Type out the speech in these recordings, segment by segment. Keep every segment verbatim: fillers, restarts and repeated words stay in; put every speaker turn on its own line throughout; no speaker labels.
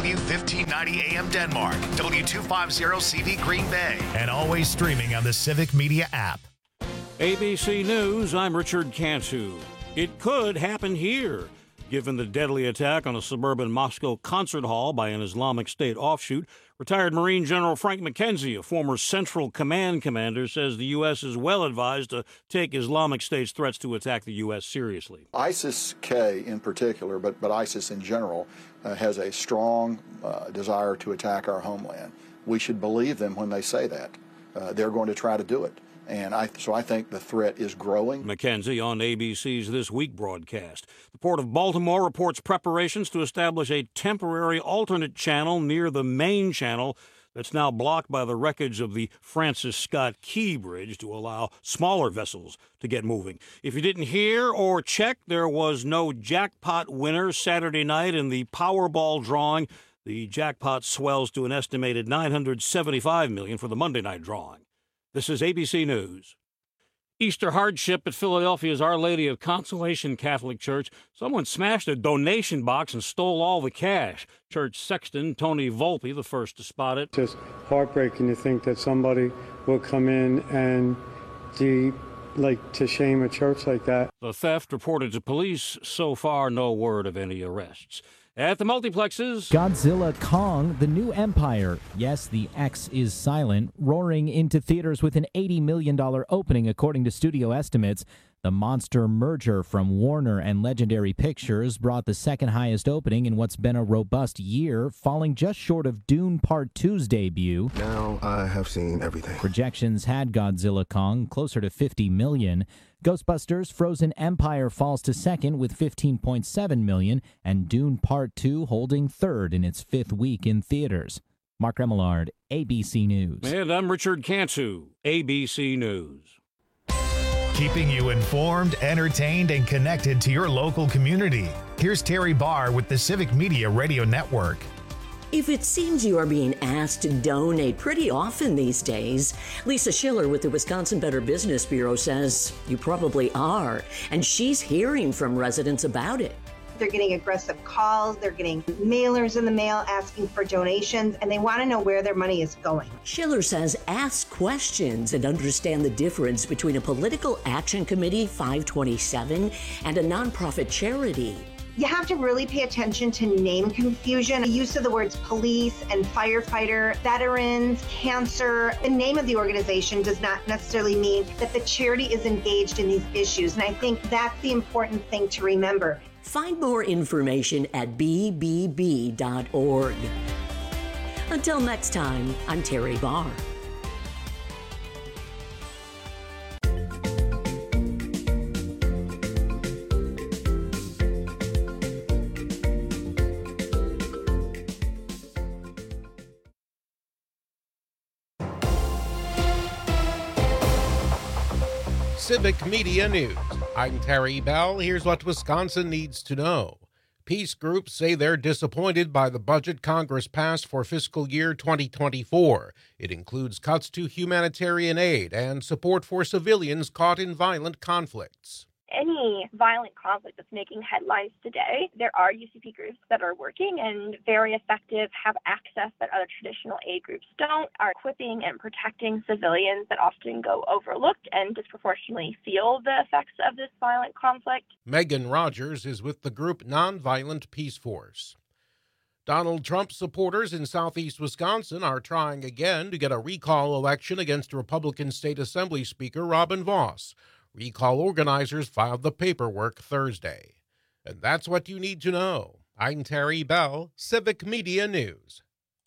W fifteen ninety A M Denmark, W two fifty C V Green Bay, and always streaming on the Civic Media app.
A B C News, I'm Richard Cantu. It could happen here. Given the deadly attack on a suburban Moscow concert hall by an Islamic State offshoot, retired Marine General Frank McKenzie, a former Central Command commander, says the U S is well advised to take Islamic State's threats to attack the U S seriously.
ISIS-K in particular, but, but ISIS in general, uh, has a strong uh, desire to attack our homeland. We should believe them when they say that. Uh, they're going to try to do it. And I, so I think the threat is growing.
McKenzie on A B C's This Week broadcast. The Port of Baltimore reports preparations to establish a temporary alternate channel near the main channel that's now blocked by the wreckage of the Francis Scott Key Bridge to allow smaller vessels to get moving. If you didn't hear or check, there was no jackpot winner Saturday night in the Powerball drawing. The jackpot swells to an estimated nine hundred seventy-five million dollars for the Monday night drawing. This is A B C News. Easter hardship at Philadelphia's Our Lady of Consolation Catholic Church. Someone smashed a donation box and stole all the cash. Church sexton Tony Volpe, the first to spot it.
Just heartbreaking to think that somebody will come in and de, like to shame a church like that.
The theft reported to police. So far, no word of any arrests. At the multiplexes,
Godzilla Kong, The New Empire. Yes, the X is silent, roaring into theaters with an eighty million dollars opening, according to studio estimates. The monster merger from Warner and Legendary Pictures brought the second highest opening in what's been a robust year, falling just short of Dune Part two's debut.
Now I have seen everything.
Projections had Godzilla Kong closer to fifty million dollars. Ghostbusters Frozen Empire falls to second with fifteen point seven million dollars, and Dune Part two holding third in its fifth week in theaters. Mark Remillard, A B C News.
And I'm Richard Cantu, A B C News.
Keeping you informed, entertained, and connected to your local community. Here's Terry Barr with the Civic Media Radio Network.
If it seems you are being asked to donate pretty often these days, Lisa Schiller with the Wisconsin Better Business Bureau says you probably are, and she's hearing from residents about it.
They're getting aggressive calls, they're getting mailers in the mail asking for donations, and they want to know where their money is going.
Schiller says ask questions and understand the difference between a political action committee, five twenty-seven, and a nonprofit charity.
You have to really pay attention to name confusion. The use of the words police and firefighter, veterans, cancer. The name of the organization does not necessarily mean that the charity is engaged in these issues. And I think that's the important thing to remember.
Find more information at b b b dot org. Until next time, I'm Terry Barr.
Civic Media News. I'm Terry Bell. Here's what Wisconsin needs to know. Peace groups say they're disappointed by the budget Congress passed for fiscal year twenty twenty-four. It includes cuts to humanitarian aid and support for civilians caught in violent conflicts.
Any violent conflict that's making headlines today, there are U C P groups that are working and very effective, have access that other traditional aid groups don't, are equipping and protecting civilians that often go overlooked and disproportionately feel the effects of this violent conflict.
Megan Rogers is with the group Nonviolent Peace Force. Donald Trump supporters in southeast Wisconsin are trying again to get a recall election against Republican State Assembly Speaker Robin Vos. Recall organizers filed the paperwork Thursday. And that's what you need to know. I'm Terry Bell, Civic Media News.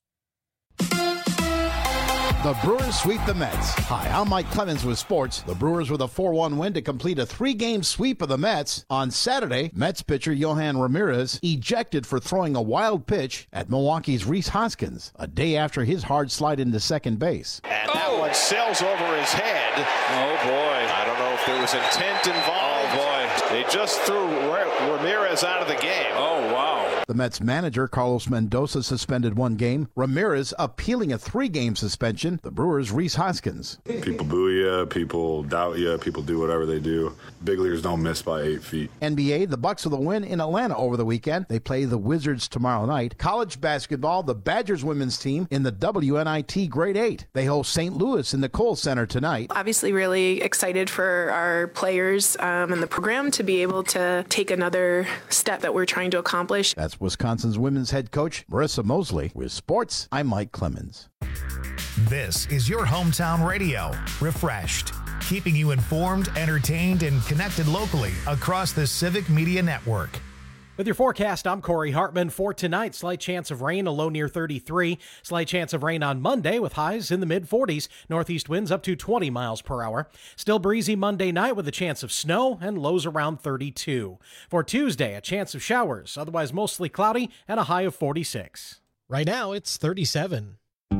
The Brewers sweep the Mets. Hi, I'm Mike Clemens with sports. The Brewers with a four one win to complete a three-game sweep of the Mets. On Saturday, Mets pitcher Yohan Ramirez ejected for throwing a wild pitch at Milwaukee's Rhys Hoskins, a day after his hard slide into second base.
And that one sails over his head. Oh, boy. I don't know if there was intent involved. Oh, boy. They just threw Ramirez out of the game.
Oh, wow.
The Mets manager, Carlos Mendoza, suspended one game. Ramirez appealing a three-game suspension. The Brewers' Rhys Hoskins.
People boo you, people doubt you, people do whatever they do. Big leaguers don't miss by eight feet.
N B A, the Bucks with a win in Atlanta over the weekend. They play the Wizards tomorrow night. College basketball, the Badgers women's team in the W N I T Grade eight. They host Saint Louis in the Kohl Center tonight.
Obviously really excited for our players um, and the program to be able to take another step that we're trying to accomplish.
That's Wisconsin's women's head coach, Marissa Mosley. With sports, I'm Mike Clemens.
This is your hometown radio, Refreshed, keeping you informed, entertained, and connected locally across the Civic Media Network.
With your forecast, I'm Corey Hartman. For tonight, slight chance of rain, a low near thirty-three. Slight chance of rain on Monday with highs in the mid forties. Northeast winds up to twenty miles per hour. Still breezy Monday night with a chance of snow and lows around thirty-two. For Tuesday, a chance of showers, otherwise mostly cloudy and a high of forty-six.
Right now, it's thirty-seven.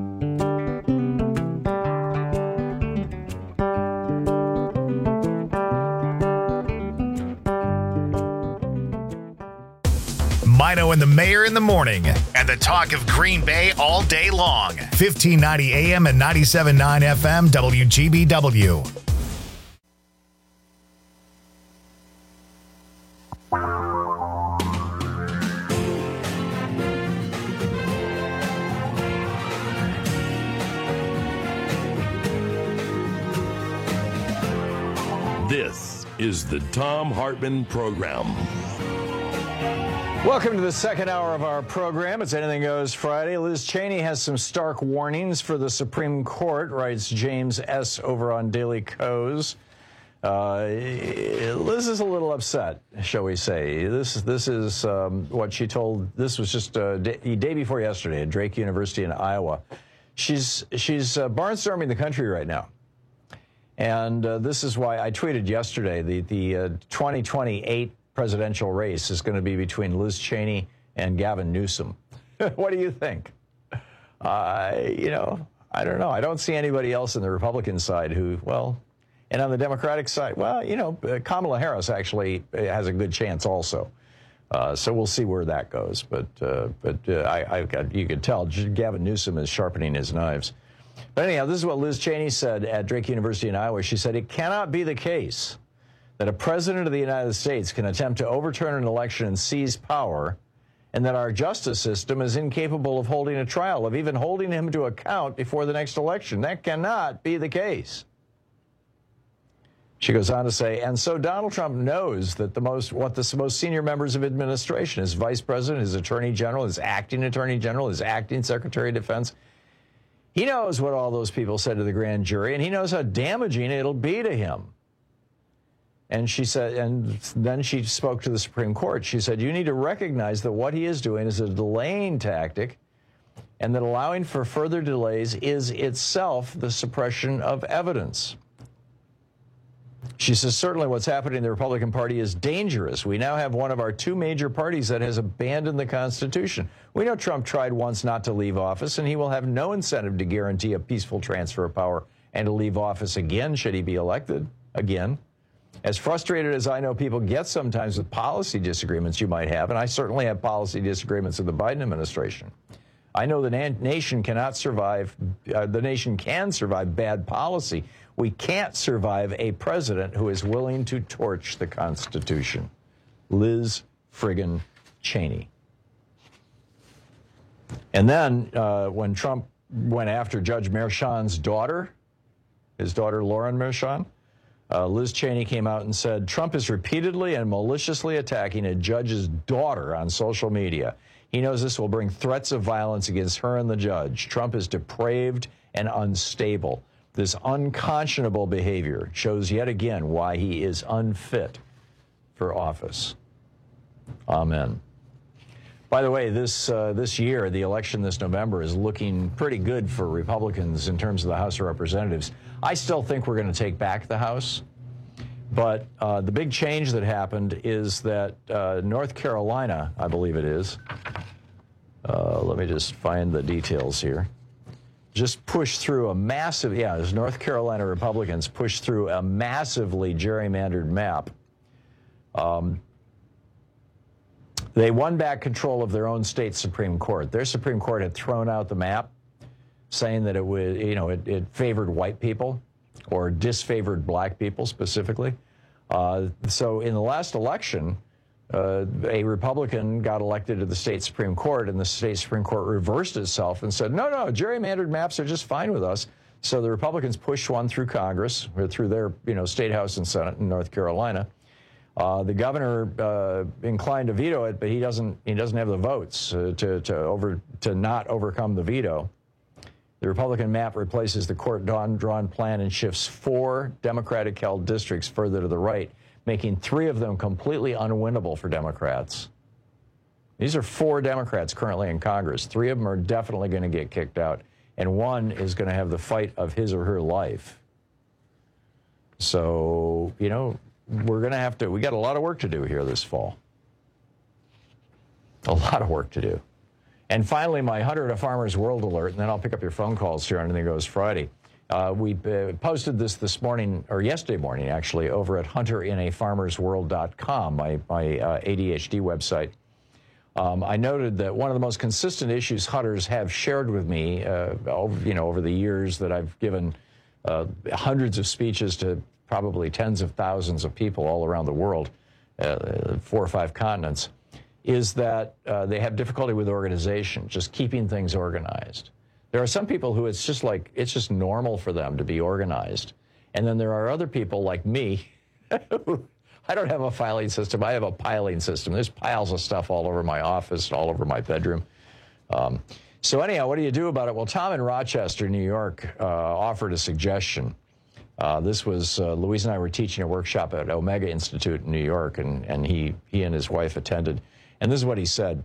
Mino and the Mayor in the morning, and the talk of Green Bay all day long. fifteen ninety A M and ninety-seven point nine F M W G B W.
This is the Thom Hartmann Program.
Welcome to the second hour of our program. It's Anything Goes Friday. Liz Cheney has some stark warnings for the Supreme Court, writes James S. over on Daily Kos. Uh, Liz is a little upset, shall we say. This, this is um, what she told, this was just uh, day, day before yesterday at Drake University in Iowa. She's, she's uh, barnstorming the country right now. And uh, this is why I tweeted yesterday, the, the uh, twenty twenty-eight presidential race is going to be between Liz Cheney and Gavin Newsom. What do you think? Uh, you know, I don't know. I don't see anybody else in the Republican side who, well, and on the Democratic side, well, you know, Kamala Harris actually has a good chance also. Uh, so we'll see where that goes. But uh, but uh, I, I got, you could tell Gavin Newsom is sharpening his knives. But anyhow, this is what Liz Cheney said at Drake University in Iowa. She said, it cannot be the case that a president of the United States can attempt to overturn an election and seize power, and that our justice system is incapable of holding a trial, of even holding him to account before the next election. That cannot be the case. She goes on to say, and so Donald Trump knows that the most, what the most senior members of administration, his vice president, his attorney general, his acting attorney general, his acting secretary of defense, he knows what all those people said to the grand jury, and he knows how damaging it'll be to him. And she said, and then she spoke to the Supreme Court. She said, you need to recognize that what he is doing is a delaying tactic, and that allowing for further delays is itself the suppression of evidence. She says, certainly what's happening in the Republican Party is dangerous. We now have one of our two major parties that has abandoned the Constitution. We know Trump tried once not to leave office, and he will have no incentive to guarantee a peaceful transfer of power and to leave office again should he be elected again. As frustrated as I know people get sometimes with policy disagreements you might have, and I certainly have policy disagreements with the Biden administration, I know the na- nation cannot survive, uh, the nation can survive bad policy. We can't survive a president who is willing to torch the Constitution. Liz friggin' Cheney. And then uh, when Trump went after Judge Merchan's daughter, his daughter Lauren Merchan, Uh, Liz Cheney came out and said, Trump is repeatedly and maliciously attacking a judge's daughter on social media. He knows this will bring threats of violence against her and the judge. Trump is depraved and unstable. This unconscionable behavior shows yet again why he is unfit for office. Amen. By the way, this uh, this year, the election this November is looking pretty good for Republicans in terms of the House of Representatives. I still think we're going to take back the House, but uh, the big change that happened is that uh, North Carolina, I believe it is, uh, let me just find the details here, just pushed through a massive, yeah, it was North Carolina Republicans pushed through a massively gerrymandered map Um, they won back control of their own state Supreme Court. Their Supreme Court had thrown out the map, saying that it would, you know, it, it favored white people or disfavored black people specifically. Uh, so in the last election, uh, a Republican got elected to the state Supreme Court, and the state Supreme Court reversed itself and said, no, no, gerrymandered maps are just fine with us. So the Republicans pushed one through Congress, or through their, you know, state house and Senate in North Carolina. Uh, the governor uh, inclined to veto it, but he doesn't. He doesn't have the votes uh, to to over to not overcome the veto. The Republican map replaces the court-drawn plan and shifts four Democratic-held districts further to the right, making three of them completely unwinnable for Democrats. These are four Democrats currently in Congress. Three of them are definitely going to get kicked out, and one is going to have the fight of his or her life. So, you know, we're going to have to, we got a lot of work to do here this fall. A lot of work to do. And finally, my Hunter in a Farmer's World alert, and then I'll pick up your phone calls here on Anything Goes Friday. Uh, we uh, posted this this morning, or yesterday morning, actually, over at hunter in a farmers world dot com, my, my uh, A D H D website. Um, I noted that one of the most consistent issues hunters have shared with me, uh, over, you know, over the years that I've given uh, hundreds of speeches to probably tens of thousands of people all around the world, uh, four or five continents, is that uh, they have difficulty with organization, just keeping things organized. There are some people who it's just like, it's just normal for them to be organized. And then there are other people like me who, I don't have a filing system, I have a piling system. There's piles of stuff all over my office, all over my bedroom. Um, so anyhow, what do you do about it? Well, Tom in Rochester, New York, uh, offered a suggestion. Uh, this was, uh, Louise and I were teaching a workshop at Omega Institute in New York, and, and he, he and his wife attended. And this is what he said.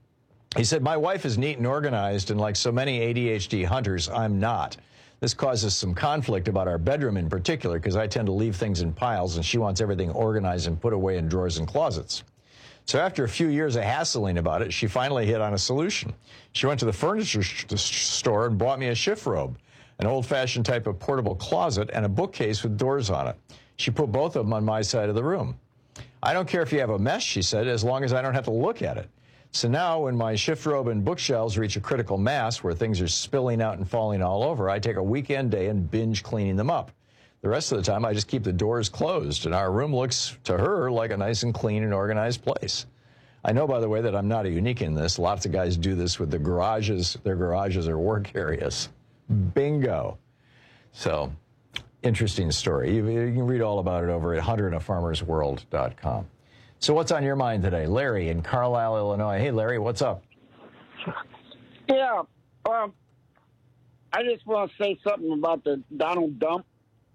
He said, my wife is neat and organized, and like so many A D H D hunters, I'm not. This causes some conflict about our bedroom in particular, because I tend to leave things in piles, and she wants everything organized and put away in drawers and closets. So after a few years of hassling about it, she finally hit on a solution. She went to the furniture store and bought me a shift robe, an old-fashioned type of portable closet, and a bookcase with doors on it. She put both of them on my side of the room. I don't care if you have a mess, she said, as long as I don't have to look at it. So now when my shift robe and bookshelves reach a critical mass where things are spilling out and falling all over, I take a weekend day and binge cleaning them up. The rest of the time, I just keep the doors closed, and our room looks to her like a nice and clean and organized place. I know, by the way, that I'm not unique in this. Lots of guys do this with the garages. Their garages are work areas. Bingo. So, interesting story. You, you can read all about it over at hunter in a farmers world dot com. So what's on your mind today? Larry in Carlisle, Illinois. Hey, Larry, what's up?
Yeah, um, I just want to say something about the Donald Trump.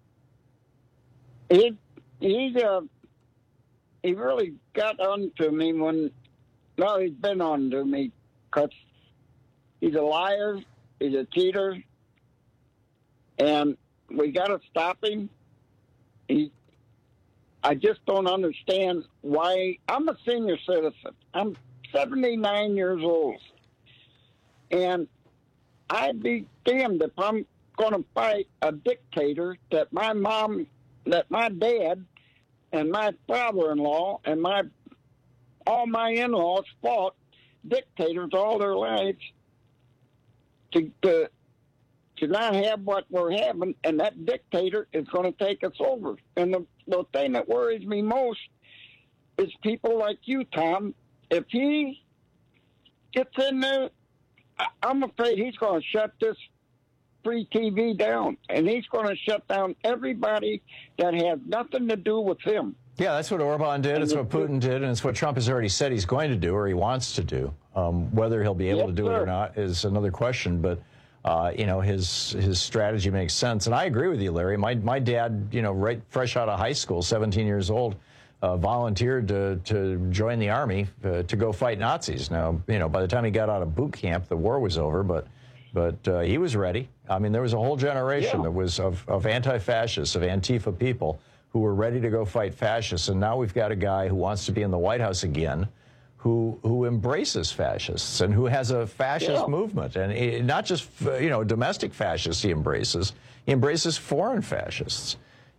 He, he's, uh, he really got on to me when, no, he's been on to me, because he's a liar, he's a cheater, and we got to stop him. He, I just don't understand why. I'm a senior citizen. I'm seventy-nine years old. And I'd be damned if I'm going to fight a dictator that my mom, that my dad, and my father-in-law, and my all my in-laws fought dictators all their lives to, to, to not have what we're having, and that dictator is going to take us over. And the, the thing that worries me most is people like you, Tom. If he gets in there, I, I'm afraid he's going to shut this free T V down, and he's going to shut down everybody that has nothing to do with him.
Yeah, that's what Orban did. It's what Putin did, and it's what Trump has already said he's going to do, or he wants to do. Um, whether he'll be able
Yes,
to do
sir.
it or not is another question, but Uh, you know, his his strategy makes sense. And I agree with you, Larry. My my dad, you know, right fresh out of high school, seventeen years old, uh, volunteered to, to join the Army uh, to go fight Nazis. Now, you know, by the time he got out of boot camp, the war was over, but but uh, he was ready. I mean, there was a whole generation
Yeah.
that was of, of anti-fascists, of Antifa people who were ready to go fight fascists. And now we've got a guy who wants to be in the White House again, who who embraces fascists and who has a fascist
Yeah.
movement. And it, not just, you know, domestic fascists he embraces. He embraces foreign fascists.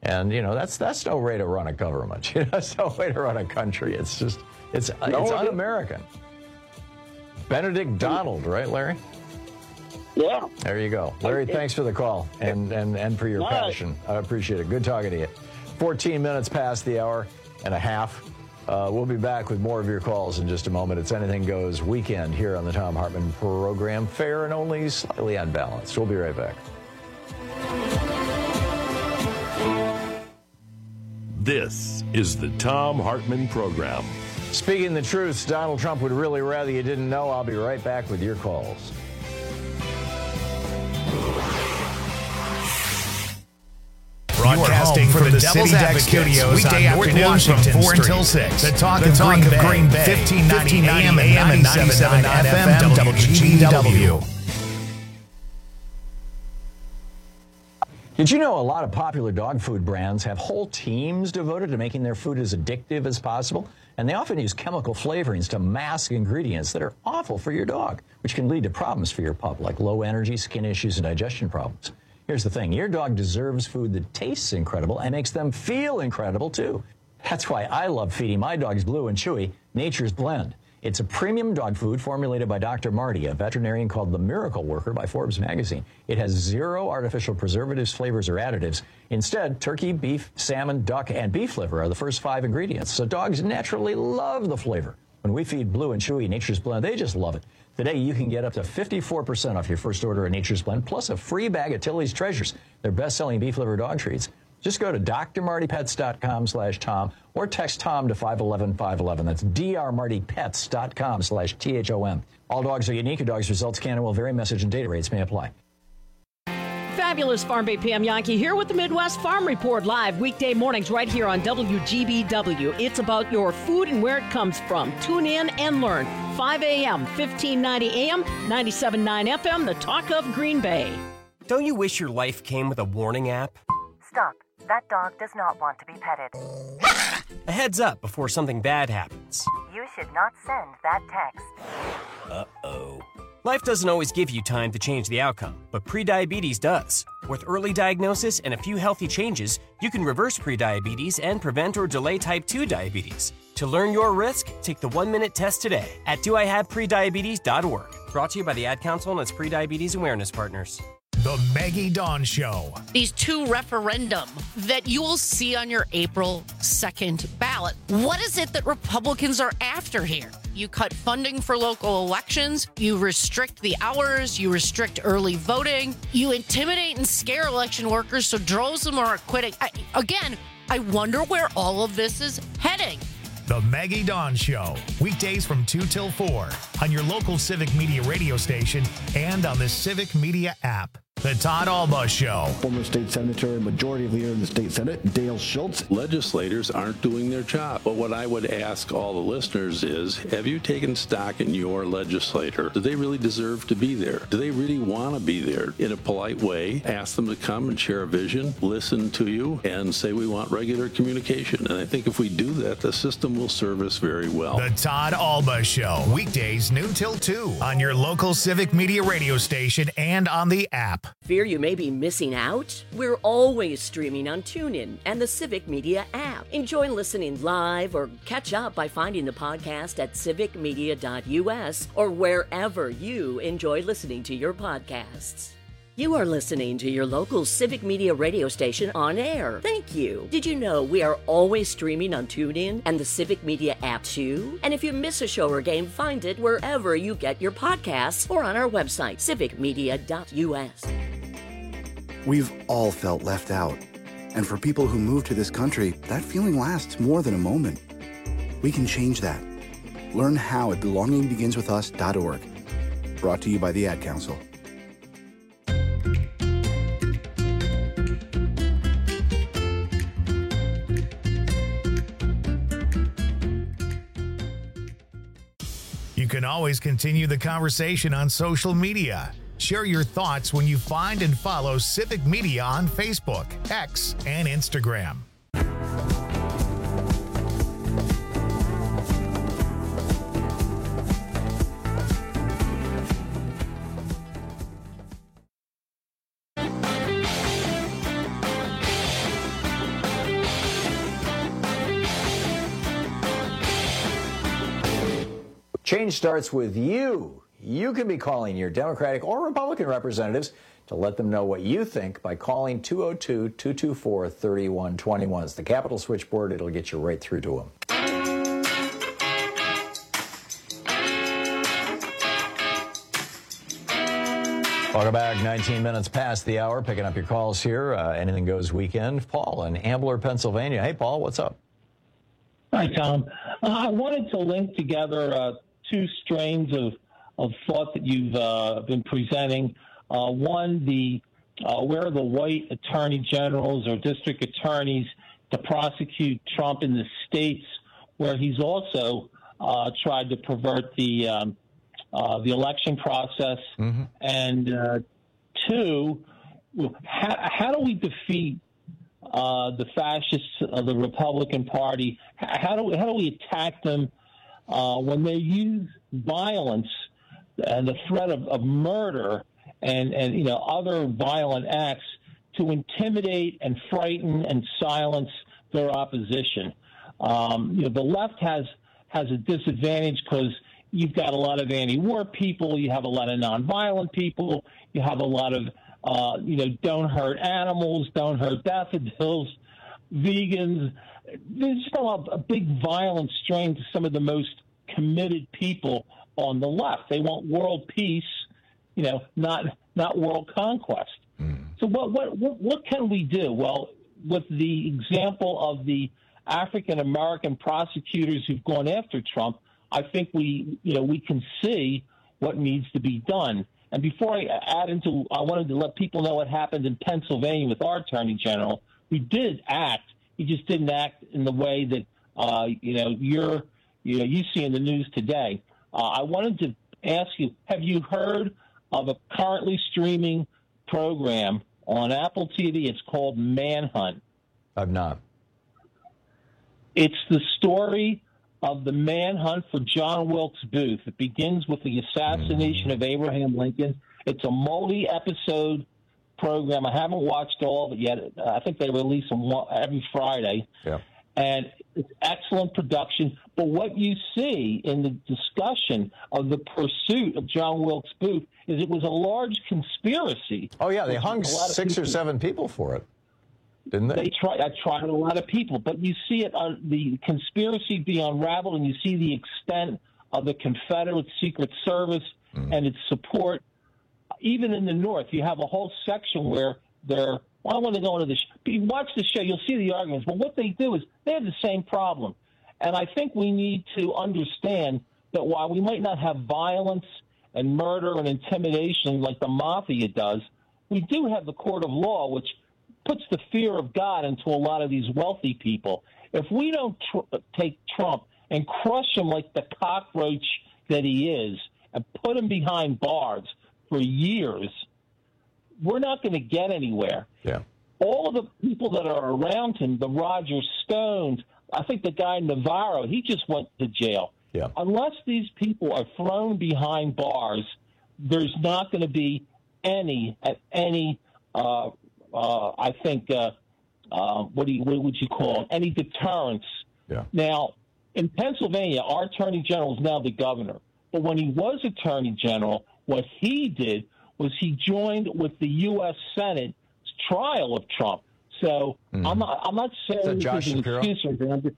And, you know, that's that's no way to run a government. You know, that's no way to run a country. It's just, it's
No,
it's
it
un-American. Benedict Donald, right, Larry?
Yeah.
There you go. Larry, thanks for the call and, and, and for your
All right.
passion. I appreciate it. Good talking to you. fourteen minutes past the hour and a half. Uh, we'll be back with more of your calls in just a moment. It's Anything Goes Weekend here on the Thom Hartmann program. Fair and only slightly unbalanced. We'll be right back.
This is the Thom Hartmann program.
Speaking the truth, Donald Trump would really rather you didn't know. I'll be right back with your calls.
Broadcasting from the Devil's Advocate Studios weekday afternoons from four until six. The Talk of Green Bay, fifteen ninety A M and ninety-seven point nine F M, W G B W.
Did you know a lot of popular dog food brands have whole teams devoted to making their food as addictive as possible? And they often use chemical flavorings to mask ingredients that are awful for your dog, which can lead to problems for your pup, like low energy, skin issues, and digestion problems. Here's the thing. Your dog deserves food that tastes incredible and makes them feel incredible, too. That's why I love feeding my dogs Blue and Chewy Nature's Blend. It's a premium dog food formulated by Doctor Marty, a veterinarian called the Miracle Worker by Forbes magazine. It has zero artificial preservatives, flavors, or additives. Instead, turkey, beef, salmon, duck, and beef liver are the first five ingredients, so dogs naturally love the flavor. When we feed Blue and Chewy Nature's Blend, they just love it. Today, you can get up to fifty-four percent off your first order of Nature's Blend, plus a free bag of Tilly's Treasures, their best-selling beef liver dog treats. Just go to D R Marty Pets dot com slash Tom or text Tom to five one one five one one. That's D R Marty Pets dot com slash T H O M. All dogs are unique. A dog's results can and will vary. Message and data rates may apply.
Fabulous Farm Bay Pam Yankee here with the Midwest Farm Report live weekday mornings right here on W G B W. It's about your food and where it comes from. Tune in and learn. five A M, fifteen ninety A M, ninety-seven point nine F M, the Talk of Green Bay.
Don't you wish your life came with a warning app?
Stop. That dog does not want to be petted.
A heads up before something bad happens.
You should not send that text.
Uh-oh. Life doesn't always give you time to change the outcome, but prediabetes does. With early diagnosis and a few healthy changes, you can reverse prediabetes and prevent or delay type two diabetes. To learn your risk, take the one-minute test today at do I have prediabetes dot org. Brought to you by the Ad Council and its prediabetes awareness partners.
The Maggie Dawn Show.
These two referendum that you will see on your April second ballot. What is it that Republicans are after here? You cut funding for local elections, you restrict the hours, you restrict early voting, you intimidate and scare election workers so droves of them are quitting. I, again, I wonder where all of this is heading.
The Maggie Dawn Show. Weekdays from two till four on your local Civic Media radio station and on the Civic Media app. The Todd Alba Show.
Former state senator and majority leader in the state senate, Dale Schultz.
Legislators aren't doing their job. But what I would ask all the listeners is, have you taken stock in your legislator? Do they really deserve to be there? Do they really want to be there? In a polite way, ask them to come and share a vision, listen to you, and say we want regular communication. And I think if we do that, the system will serve us very well.
The Todd Alba Show. Weekdays noon till two on your local Civic Media radio station and on the app.
Fear you may be missing out? We're always streaming on TuneIn and the Civic Media app. Enjoy listening live or catch up by finding the podcast at civic media dot U S or wherever you enjoy listening to your podcasts. You are listening to your local Civic Media radio station on air. Thank you. Did you know we are always streaming on TuneIn and the Civic Media app too? And if you miss a show or game, find it wherever you get your podcasts or on our website, civic media dot U S.
We've all felt left out. And for people who move to this country, that feeling lasts more than a moment. We can change that. Learn how at belonging begins with us dot org. Brought to you by the Ad Council.
You can always continue the conversation on social media. Share your thoughts when you find and follow Civic Media on Facebook, X, and Instagram.
Change starts with you. You can be calling your Democratic or Republican representatives to let them know what you think by calling two oh two, two two four, three one two one. It's the Capitol switchboard. It'll get you right through to them. Welcome back. nineteen minutes past the hour. Picking up your calls here. Uh, Anything Goes weekend. Paul in Ambler, Pennsylvania. Hey, Paul, what's up?
Hi, Tom. Uh, I wanted to link together uh, two strains of, of thought that you've uh, been presenting. Uh, one, the uh, where are the white attorney generals or district attorneys to prosecute Trump in the states where he's also uh, tried to pervert the um, uh, the election process? Mm-hmm. And uh, two, how, how do we defeat uh, the fascists of the Republican Party? How do we, how do we attack them uh, when they use violence and the threat of, of murder and, and, you know, other violent acts to intimidate and frighten and silence their opposition? Um, you know, the left has has a disadvantage because you've got a lot of anti-war people, you have a lot of nonviolent people, you have a lot of, uh, you know, don't hurt animals, don't hurt daffodils, vegans. There's just a, lot, a big violent strain to some of the most committed people on the left. They want world peace, you know, not not world conquest. Mm. So what, what what what can we do? Well, with the example of the African American prosecutors who've gone after Trump, I think we you know we can see what needs to be done. And before I add into, I wanted to let people know what happened in Pennsylvania with our Attorney General. We did act. He just didn't act in the way that uh, you know you're you know you see in the news today. Uh, I wanted to ask you: have you heard of a currently streaming program on Apple T V? It's called Manhunt.
I've not.
It's the story of the manhunt for John Wilkes Booth. It begins with the assassination mm. of Abraham Lincoln. It's a multi-episode program. I haven't watched all of it yet. I think they release them every Friday.
Yeah.
And it's excellent production. But what you see in the discussion of the pursuit of John Wilkes Booth is it was a large conspiracy.
Oh, yeah. They hung six or seven people for it, didn't they?
They tried, I tried a lot of people. But you see it, on the conspiracy be unraveled, and you see the extent of the Confederate Secret Service mm. and its support. Even in the North, you have a whole section where they're Well, I want to go into this. You watch the show, you'll see the arguments. But what they do is they have the same problem. And I think we need to understand that while we might not have violence and murder and intimidation like the mafia does, we do have the court of law, which puts the fear of God into a lot of these wealthy people. If we don't tr- take Trump and crush him like the cockroach that he is and put him behind bars for years, we're not going to get anywhere.
Yeah.
All of the people that are around him, the Roger Stones, I think the guy Navarro, he just went to jail.
Yeah.
Unless these people are thrown behind bars, there's not going to be any, any, uh, uh, I think, uh, uh, what do you, what would you call it? Any deterrence.
Yeah.
Now, in Pennsylvania, our Attorney General is now the governor. But when he was Attorney General, what he did was he joined with the U S Senate's trial of Trump. So mm. I'm not I'm not saying
Josh
this is an
Shapiro?
excuse or anything.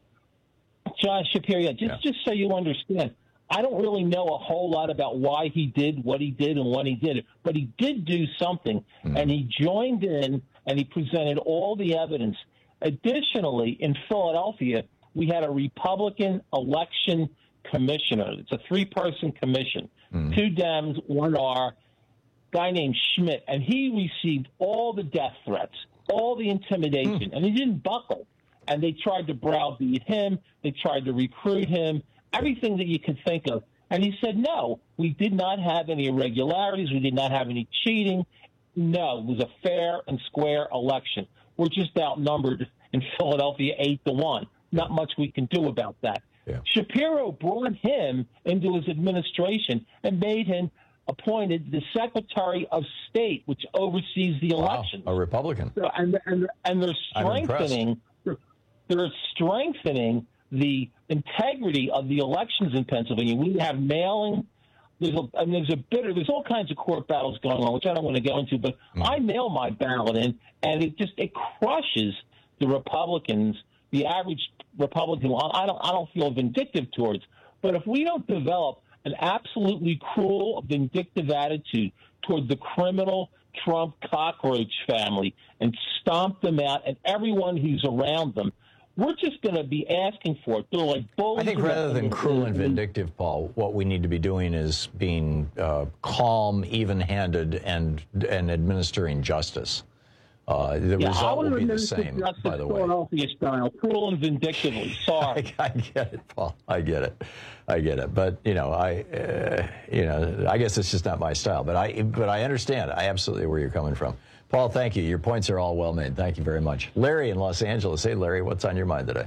Josh Shapiro, yeah, just
yeah.
just so you understand, I don't really know a whole lot about why he did what he did and when he did it, but he did do something, mm. and he joined in and he presented all the evidence. Additionally, in Philadelphia, we had a Republican election commissioner. It's a three-person commission, mm. two Dems, one R. Guy named Schmidt, and he received all the death threats, all the intimidation, mm. and he didn't buckle. And they tried to browbeat him. They tried to recruit him, everything that you could think of. And he said, no, we did not have any irregularities. We did not have any cheating. No, it was a fair and square election. We're just outnumbered in Philadelphia eight to one. Not much we can do about that.
Yeah.
Shapiro brought him into his administration and made him appointed the Secretary of State, which oversees the
wow,
elections.
a Republican.
So, and, and, and they're strengthening they're strengthening the integrity of the elections in Pennsylvania. We have mailing. There's a, I mean, there's a bitter. There's all kinds of court battles going on, which I don't want to go into. But mm. I mail my ballot in, and it just it crushes the Republicans, the average Republican. I don't I don't feel vindictive towards. But if we don't develop an absolutely cruel, vindictive attitude toward the criminal Trump cockroach family and stomp them out and everyone who's around them, we're just going to be asking for it. They're like bullies.
I think rather than cruel and vindictive, Paul, what we need to be doing is being uh, calm, even-handed, and and administering justice. Uh, the
yeah,
result will be the same, by the way.
Philadelphia style, cruel and vindictively. Sorry.
I, I get it, Paul. I get it. I get it. But you know, I, uh, you know, I guess it's just not my style. But I, but I understand. I absolutely where you're coming from. Paul, thank you. Your points are all well made. Thank you very much. Larry in Los Angeles. Hey, Larry, what's on your mind today?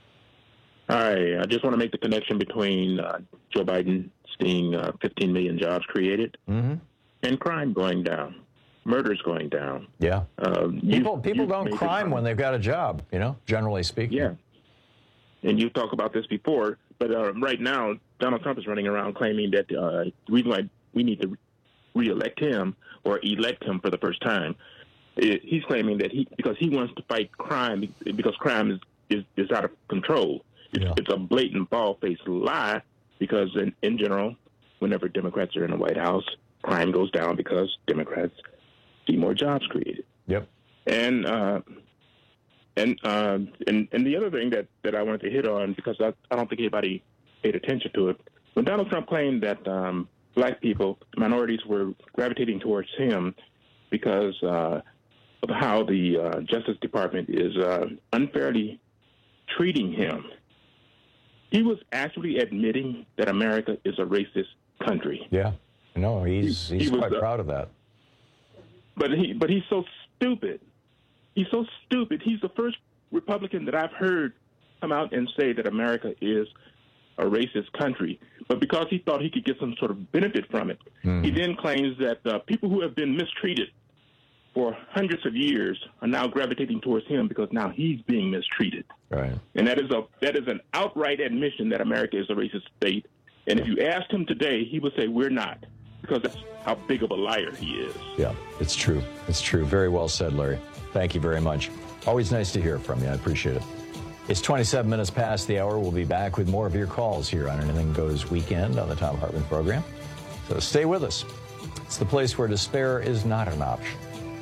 Hi. I just want to make the connection between uh, Joe Biden seeing uh, fifteen million jobs created
mm-hmm.
and crime going down. Murders going down.
Yeah.
Um,
people
you,
people don't crime when they've got a job, you know, generally speaking.
Yeah. And you talked about this before, but uh, right now, Donald Trump is running around claiming that uh, the reason why we need to reelect him or elect him for the first time, it, he's claiming that he because he wants to fight crime because crime is, is, is out of control. It's,
yeah.
it's a blatant, bald-faced lie because, in, in general, whenever Democrats are in the White House, crime goes down because Democrats see more jobs created.
Yep.
And uh, and uh, and and the other thing that, that I wanted to hit on, because I, I don't think anybody paid attention to it, when Donald Trump claimed that um, black people, minorities, were gravitating towards him because uh, of how the uh, Justice Department is uh, unfairly treating him, he was actually admitting that America is a racist country.
Yeah. No, he's he's
he
quite
was,
proud of that.
But he, but he's so stupid. He's so stupid. He's the first Republican that I've heard come out and say that America is a racist country. But because he thought he could get some sort of benefit from it, mm. he then claims that uh, people who have been mistreated for hundreds of years are now gravitating towards him because now he's being mistreated.
Right.
And that is a that is an outright admission that America is a racist state. And if you asked him today, he would say, we're not, because that's how big of a liar he is.
Yeah, it's true. It's true. Very well said, Larry. Thank you very much. Always nice to hear from you. I appreciate it. It's twenty-seven minutes past the hour. We'll be back with more of your calls here on Anything Goes Weekend on the Thom Hartmann program. So stay with us. It's the place where despair is not an option.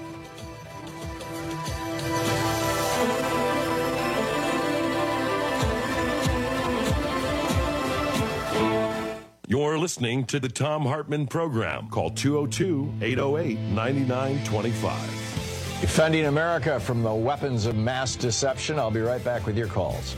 You're listening to the Thom Hartmann program. Call two oh two, eight oh eight, nine nine two five.
Defending America from the weapons of mass deception. I'll be right back with your calls.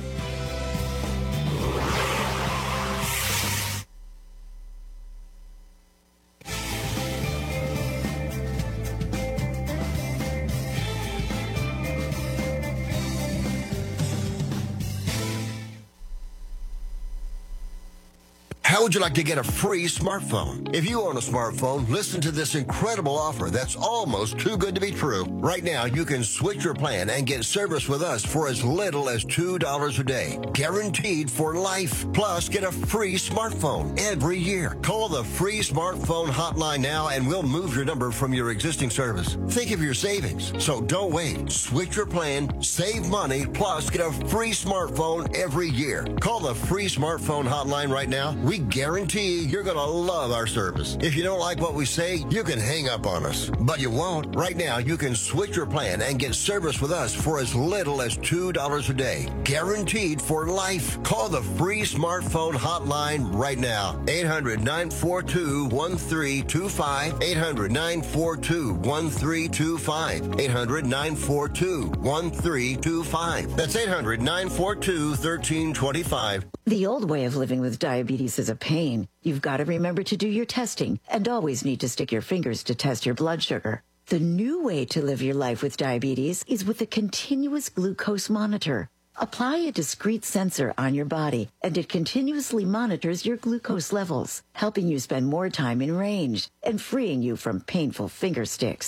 How would you like to get a free smartphone? If you own a smartphone, listen to this incredible offer that's almost too good to be true. Right now, you can switch your plan and get service with us for as little as two dollars a day. Guaranteed for life. Plus, get a free smartphone every year. Call the free smartphone hotline now and we'll move your number from your existing service. Think of your savings. So don't wait. Switch your plan, save money, plus get a free smartphone every year. Call the free smartphone hotline right now. We guarantee you're going to love our service. If you don't like what we say, you can hang up on us. But you won't. Right now, you can switch your plan and get service with us for as little as two dollars a day. Guaranteed for life. Call the free smartphone hotline right now. eight hundred, nine four two, one three two five. eight hundred, nine four two, one three two five. eight hundred, nine four two, one three two five. That's eight hundred, nine four two, one three two five.
The old way of living with diabetes is a pain. You've got to remember to do your testing and always need to stick your fingers to test your blood sugar. The new way to live your life with diabetes is with a continuous glucose monitor. Apply a discrete sensor on your body, and it continuously monitors your glucose levels, helping you spend more time in range and freeing you from painful finger sticks. If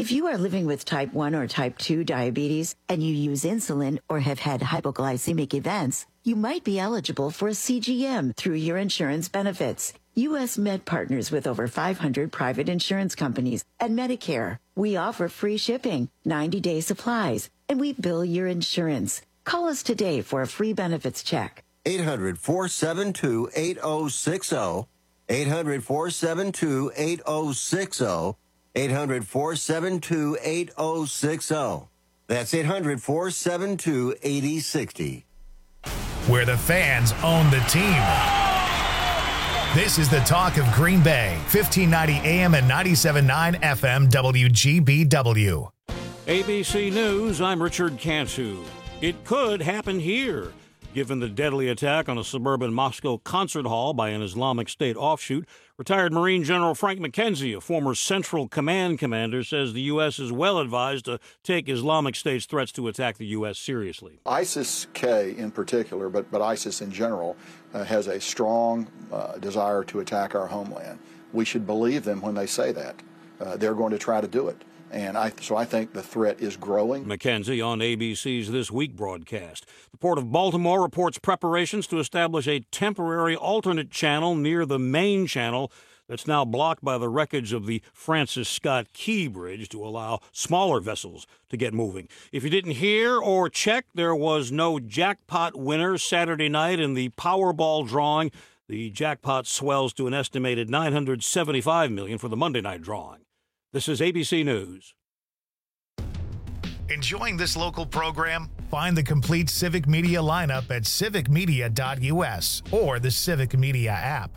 If you are living with type one or type two diabetes and you use insulin or have had hypoglycemic events, you might be eligible for a C G M through your insurance benefits. U S Med partners with over five hundred private insurance companies and Medicare. We offer free shipping, ninety-day supplies, and we bill your insurance. Call us today for a free benefits check.
eight hundred, four seven two, eight oh six oh. eight hundred, four seven two, eight oh six oh. eight hundred, four seven two, eight oh six oh. That's eight hundred, four seven two, eight oh six oh.
Where the fans own the team. This is the talk of Green Bay, fifteen ninety A M and ninety-seven point nine F M W G B W.
A B C News, I'm Richard Cantu. It could happen here, given the deadly attack on a suburban Moscow concert hall by an Islamic State offshoot. Retired Marine General Frank McKenzie, a former Central Command commander, says the U S is well advised to take Islamic State's threats to attack the U S seriously.
ISIS-K in particular, but, but ISIS in general, uh, has a strong uh, desire to attack our homeland. We should believe them when they say that. Uh, they're going to try to do it. And I, so I think the threat is growing.
McKenzie on A B C's This Week broadcast. The Port of Baltimore reports preparations to establish a temporary alternate channel near the main channel that's now blocked by the wreckage of the Francis Scott Key Bridge to allow smaller vessels to get moving. If you didn't hear or check, there was no jackpot winner Saturday night in the Powerball drawing. The jackpot swells to an estimated nine hundred seventy-five million dollars for the Monday night drawing. This is A B C News.
Enjoying this local program? Find the complete Civic Media lineup at civic media dot U S or the Civic Media app.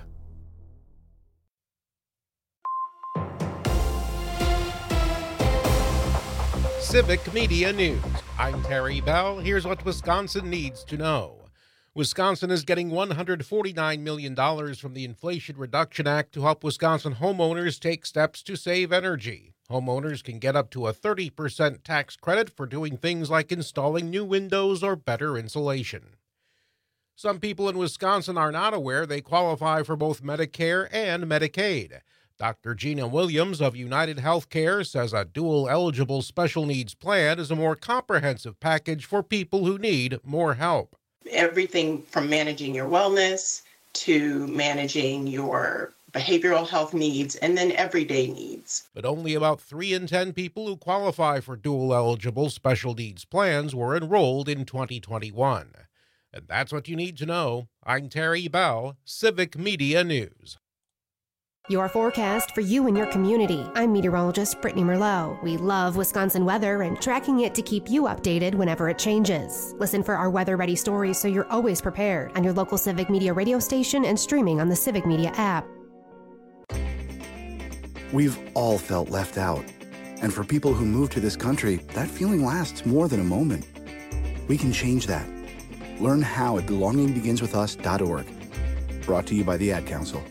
Civic Media News. I'm Terry Bell. Here's what Wisconsin needs to know. Wisconsin is getting one hundred forty-nine million dollars from the Inflation Reduction Act to help Wisconsin homeowners take steps to save energy. Homeowners can get up to a thirty percent tax credit for doing things like installing new windows or better insulation. Some people in Wisconsin are not aware they qualify for both Medicare and Medicaid. Doctor Gina Williams of United Healthcare says a dual-eligible special needs plan is a more comprehensive package for people who need more help.
Everything from managing your wellness to managing your behavioral health needs and then everyday needs.
But only about three in ten people who qualify for dual-eligible special needs plans were enrolled in twenty twenty-one. And that's what you need to know. I'm Terry Bell, Civic Media News.
Your forecast for you and your community. I'm meteorologist Brittany Merlot. We love Wisconsin weather and tracking it to keep you updated whenever it changes. Listen for our weather-ready stories so you're always prepared on your local Civic Media radio station and streaming on the Civic Media app.
We've all felt left out. And for people who move to this country, that feeling lasts more than a moment. We can change that. Learn how at belonging begins with us dot org. Brought to you by the Ad Council.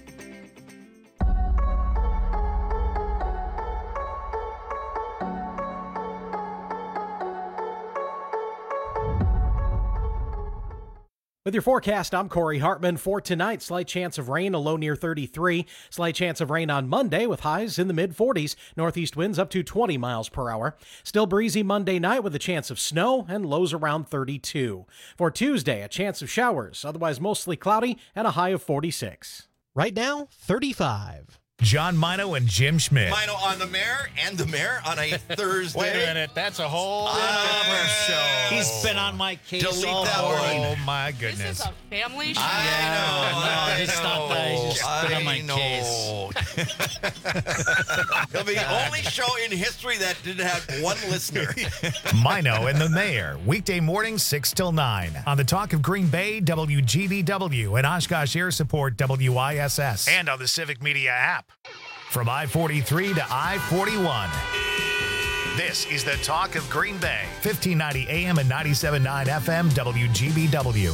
With your forecast, I'm Corey Hartman. For tonight, slight chance of rain, a low near thirty-three. Slight chance of rain on Monday with highs in the mid forties. Northeast winds up to twenty miles per hour. Still breezy Monday night with a chance of snow and lows around thirty-two. For Tuesday, a chance of showers, otherwise mostly cloudy and a high of forty-six.
Right now, thirty-five.
John Mino and Jim Schmidt.
Mino on the mayor and the mayor on a Thursday.
Wait a minute, that's a whole
other show.
He's been on my case
Delete
all
that
morning.
Oh my goodness.
This is a family show.
I know.
No,
I
it's
know.
not that. He's just been on my
know.
case.
It'll be the only show in history that didn't have one listener.
Mino and the Mayor, weekday mornings six till nine on the Talk of Green Bay, W G B W, and Oshkosh Air Support, W I S S, and on the Civic Media app. From I forty-three to I forty-one. This is the Talk of Green Bay, fifteen ninety A M and ninety-seven point nine F M W G B W.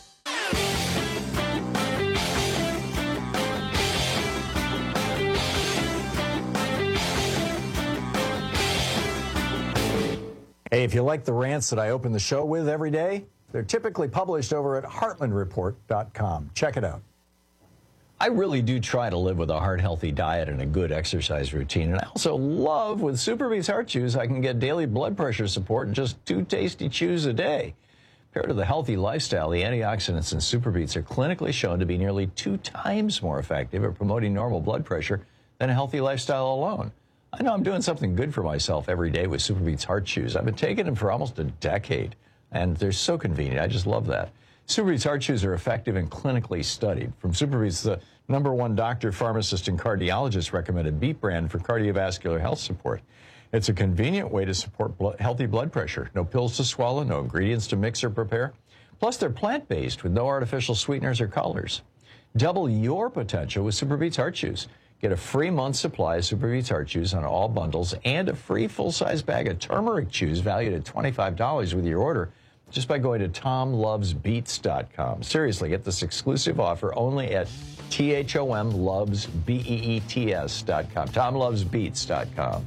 Hey, if you like the rants that I open the show with every day, they're typically published over at heartland report dot com. Check it out. I really do try to live with a heart-healthy diet and a good exercise routine. And I also love with SuperBeets Heart Chews, I can get daily blood pressure support in just two tasty chews a day. Compared to the healthy lifestyle, the antioxidants in SuperBeets are clinically shown to be nearly two times more effective at promoting normal blood pressure than a healthy lifestyle alone. I know I'm doing something good for myself every day with SuperBeets Heart Chews. I've been taking them for almost a decade, and they're so convenient. I just love that. SuperBeets Heart Chews are effective and clinically studied. From SuperBeets, the number one doctor, pharmacist, and cardiologist recommended beet brand for cardiovascular health support. It's a convenient way to support blood, healthy blood pressure. No pills to swallow, no ingredients to mix or prepare. Plus, they're plant-based with no artificial sweeteners or colors. Double your potential with SuperBeets Heart Chews. Get a free month supply of SuperBeets Heart Chews on all bundles and a free full-size bag of turmeric chews valued at twenty-five dollars with your order just by going to tom loves beets dot com. Seriously, get this exclusive offer only at T H O M loves B E E T S dot com. tom loves beets dot com.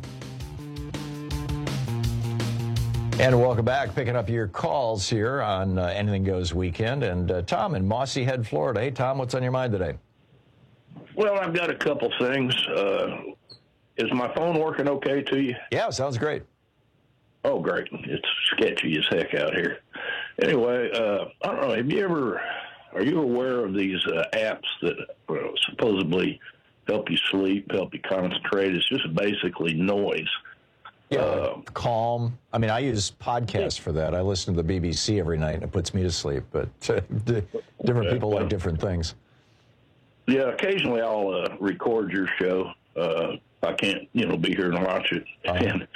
And welcome back. Picking up your calls here on uh, Anything Goes Weekend. And uh, Tom in Mossy Head, Florida. Hey, Tom, what's on your mind today?
Well, I've got a couple things. Uh, is my phone working okay to you?
Yeah, sounds great.
Oh, great. It's sketchy as heck out here. Anyway, uh, I don't know. Have you ever, are you aware of these uh, apps that well, supposedly help you sleep, help you concentrate? It's just basically noise.
Yeah, uh, Calm. I mean, I use podcasts for that. I listen to the B B C every night, and it puts me to sleep. But uh, different people like different things.
Yeah, occasionally I'll uh, record your show. Uh, I can't, you know, be here and watch it. Uh-huh. And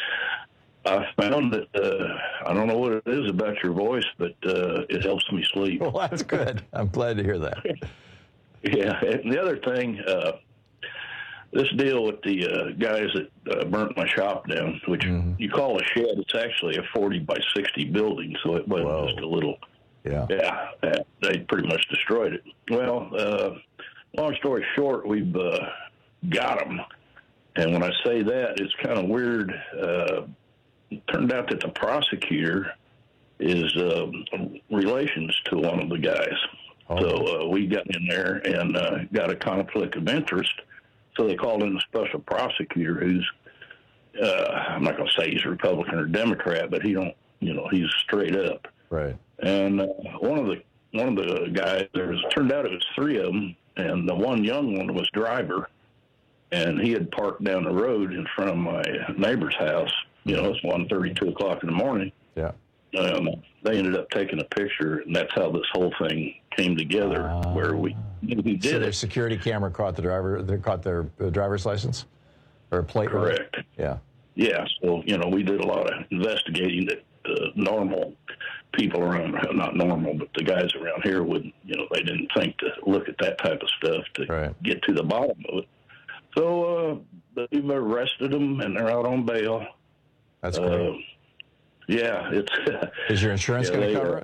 I found that, uh, I don't know what it is about your voice, but uh, it helps me sleep.
Well, that's good. I'm glad to hear that.
Yeah, and the other thing, uh, this deal with the uh, guys that uh, burnt my shop down, which mm-hmm. you call a shed, it's actually a forty by sixty building, so it wasn't Whoa. just a little.
Yeah.
Yeah, they pretty much destroyed it. Well, uh, long story short, we've uh, got them. And when I say that, it's kind of weird. Uh, it turned out that the prosecutor is uh, relations to one of the guys. Oh. So uh, we got in there and uh, got a conflict of interest. So they called in a special prosecutor who's, uh, I'm not going to say he's a Republican or Democrat, but he don't, you know, he's straight up.
Right.
And uh, one of the one of the guys, there was, turned out it was three of them, and the one young one was driver, and he had parked down the road in front of my neighbor's house. You know, it's one thirty, two o'clock in the morning.
Yeah.
Um, they ended up taking a picture, and that's how this whole thing came together, uh, where we, we did
so their
it.
security camera caught the driver, they caught their uh, driver's license or plate.
Correct.
Rather? Yeah.
Yeah. So, you know, we did a lot of investigating that uh, normal people around, not normal, but the guys around here wouldn't, you know, they didn't think to look at that type of stuff to
right.
get to the bottom of it. So uh, they've arrested them, and they're out on bail.
That's great.
Uh, yeah, it's.
Is your insurance
yeah,
going to cover
uh,
it?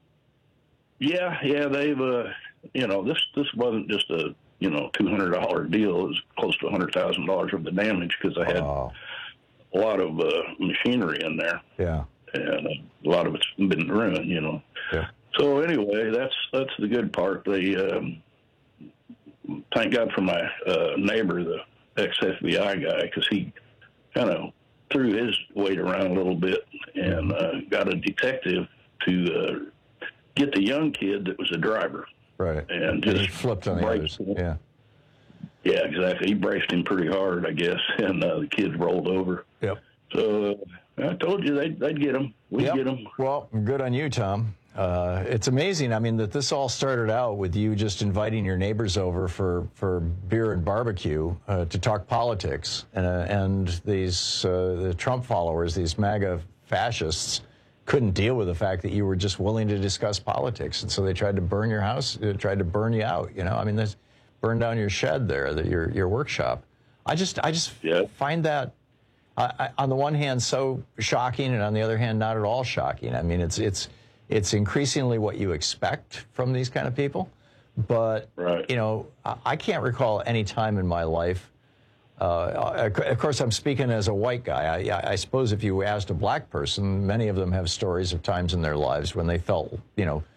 Yeah, yeah, they've. Uh, you know, this this wasn't just a you know two hundred dollar deal. It was close to a hundred thousand dollars worth of damage because I had
oh.
a lot of uh, machinery in there.
Yeah,
and uh, a lot of it's been ruined. You know.
Yeah.
So anyway, that's that's the good part. They um, thank God for my uh, neighbor, the ex F B I guy, because he kind of threw his weight around a little bit and uh, got a detective to uh, get the young kid that was a driver.
Right.
And
and
just
he flipped on the others.
him.
Yeah.
Yeah, exactly. He braced him pretty hard, I guess, and uh, the kid rolled over.
Yep.
So uh, I told you they'd, they'd get him. We'd
Yep.
get him.
Well, good on you, Tom. Uh, it's amazing. I mean, that this all started out with you just inviting your neighbors over for, for beer and barbecue uh, to talk politics. Uh, and these uh, the Trump followers, these MAGA fascists, couldn't deal with the fact that you were just willing to discuss politics. And so they tried to burn your house, uh, tried to burn you out. You know, I mean, this burn down your shed there, the, your, your workshop. I just, I just
yeah.
find that, uh, I, on the one hand, so shocking, and on the other hand, not at all shocking. I mean, it's, it's, It's increasingly what you expect from these kind of people. But,
right.
you know, I, I can't recall any time in my life. Uh, of course, I'm speaking as a white guy. I, I suppose if you asked a black person, many of them have stories of times in their lives when they felt, you know,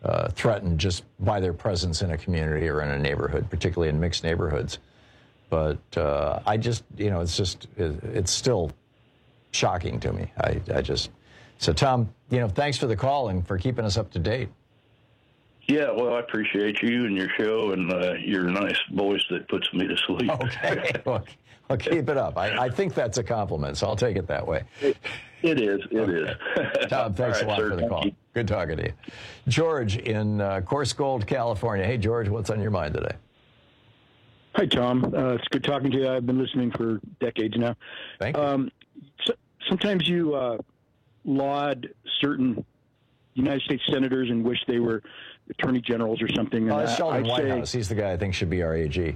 uh, threatened just by their presence in a community or in a neighborhood, particularly in mixed neighborhoods. But uh, I just, you know, it's just, it, it's still shocking to me. I, I just, so Tom, you know, thanks for the call and for keeping us up to date.
Yeah, well, I appreciate you and your show and uh, your nice voice that puts me to sleep.
Okay, well, well keep it up. I, I think that's a compliment, so I'll take it that way.
It, it is, it okay. is.
Tom, thanks
right,
a lot
sir,
for the call. You. Good talking to you. George in uh, Coarse Gold, California. Hey, George, what's on your mind today?
Hi, Tom. Uh, it's good talking to you. I've been listening for decades now.
Thank you.
Um, so, sometimes you uh, laud certain United States senators and wish they were attorney generals or something.
Oh,
and
that's Sheldon
I'd
Whitehouse.
say,
He's the guy I think should be our A G.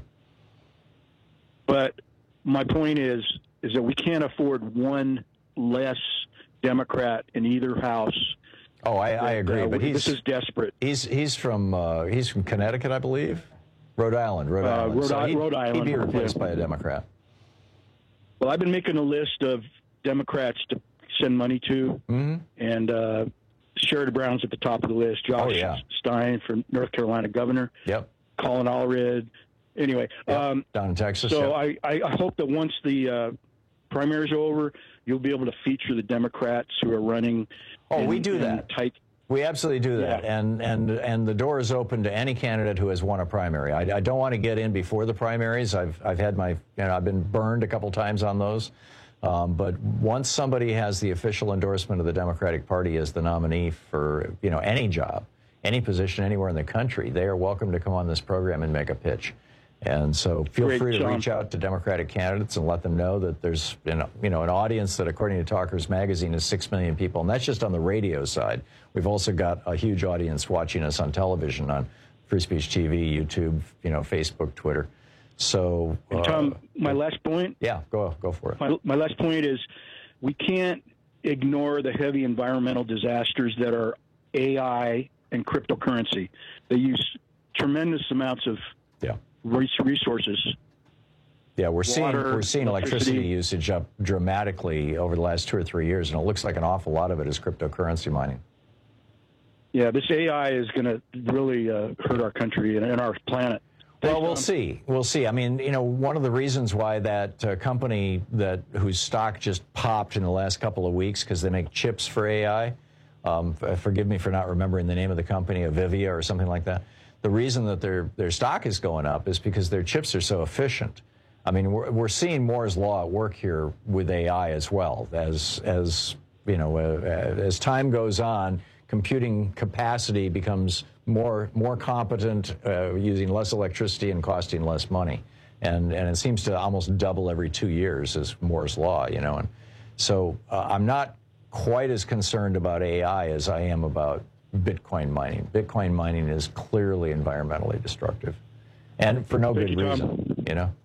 But my point is, is that we can't afford one less Democrat in either house.
Oh, I, I agree.
Uh,
but he's,
this is desperate.
He's he's from uh, he's from Connecticut, I believe. Rhode Island, Rhode
Uh,
Island.
Rhode
so
I-
he'd,
Rhode Island,
He'd be replaced
yeah.
by a Democrat.
Well, I've been making a list of Democrats to send money to,
mm-hmm.
and uh, Sherrod Brown's at the top of the list. Josh
Oh, yeah.
Stein for North Carolina governor.
Yep.
Colin Allred. Anyway,
Yep.
um,
Down in Texas.
so
yep.
I, I hope that once the uh, primaries are over, you'll be able to feature the Democrats who are running.
Oh,
in,
we do
in
that.
Tight.
We absolutely do that,
Yeah.
and and and the door is open to any candidate who has won a primary. I, I don't want to get in before the primaries. I've I've had my, you know, I've been burned a couple times on those. Um, but once somebody has the official endorsement of the Democratic Party as the nominee for, you know, any job, any position anywhere in the country, they are welcome to come on this program and make a pitch. And so feel
Great,
free to
John.
reach out to Democratic candidates and let them know that there's, you know, you know, an audience that, according to Talkers Magazine, is six million people. And that's just on the radio side. We've also got a huge audience watching us on television, on Free Speech T V, YouTube, you know, Facebook, Twitter. So,
And Tom, uh, my last point.
Yeah, go go for it.
My, my last point is, we can't ignore the heavy environmental disasters that are A I and cryptocurrency. They use tremendous amounts of
yeah.
resources.
Yeah, we're seeing
Water,
we're seeing electricity.
electricity
usage up dramatically over the last two or three years, and it looks like an awful lot of it is cryptocurrency mining.
Yeah, this A I is going to really uh, hurt our country and, and our planet. Thanks,
Well, we'll
Tom.
see. We'll see. I mean, you know, one of the reasons why that uh, company that whose stock just popped in the last couple of weeks because they make chips for A I. Um, f- forgive me for not remembering the name of the company, Avivia or something like that. The reason that their their stock is going up is because their chips are so efficient. I mean, we're we're seeing Moore's law at work here with A I as well. As as you know, uh, as time goes on, computing capacity becomes more more competent, uh, using less electricity and costing less money, and and it seems to almost double every two years is Moore's law, you know. And so uh, I'm not quite as concerned about A I as I am about Bitcoin mining. Bitcoin mining is clearly environmentally destructive, and for no good reason, you know.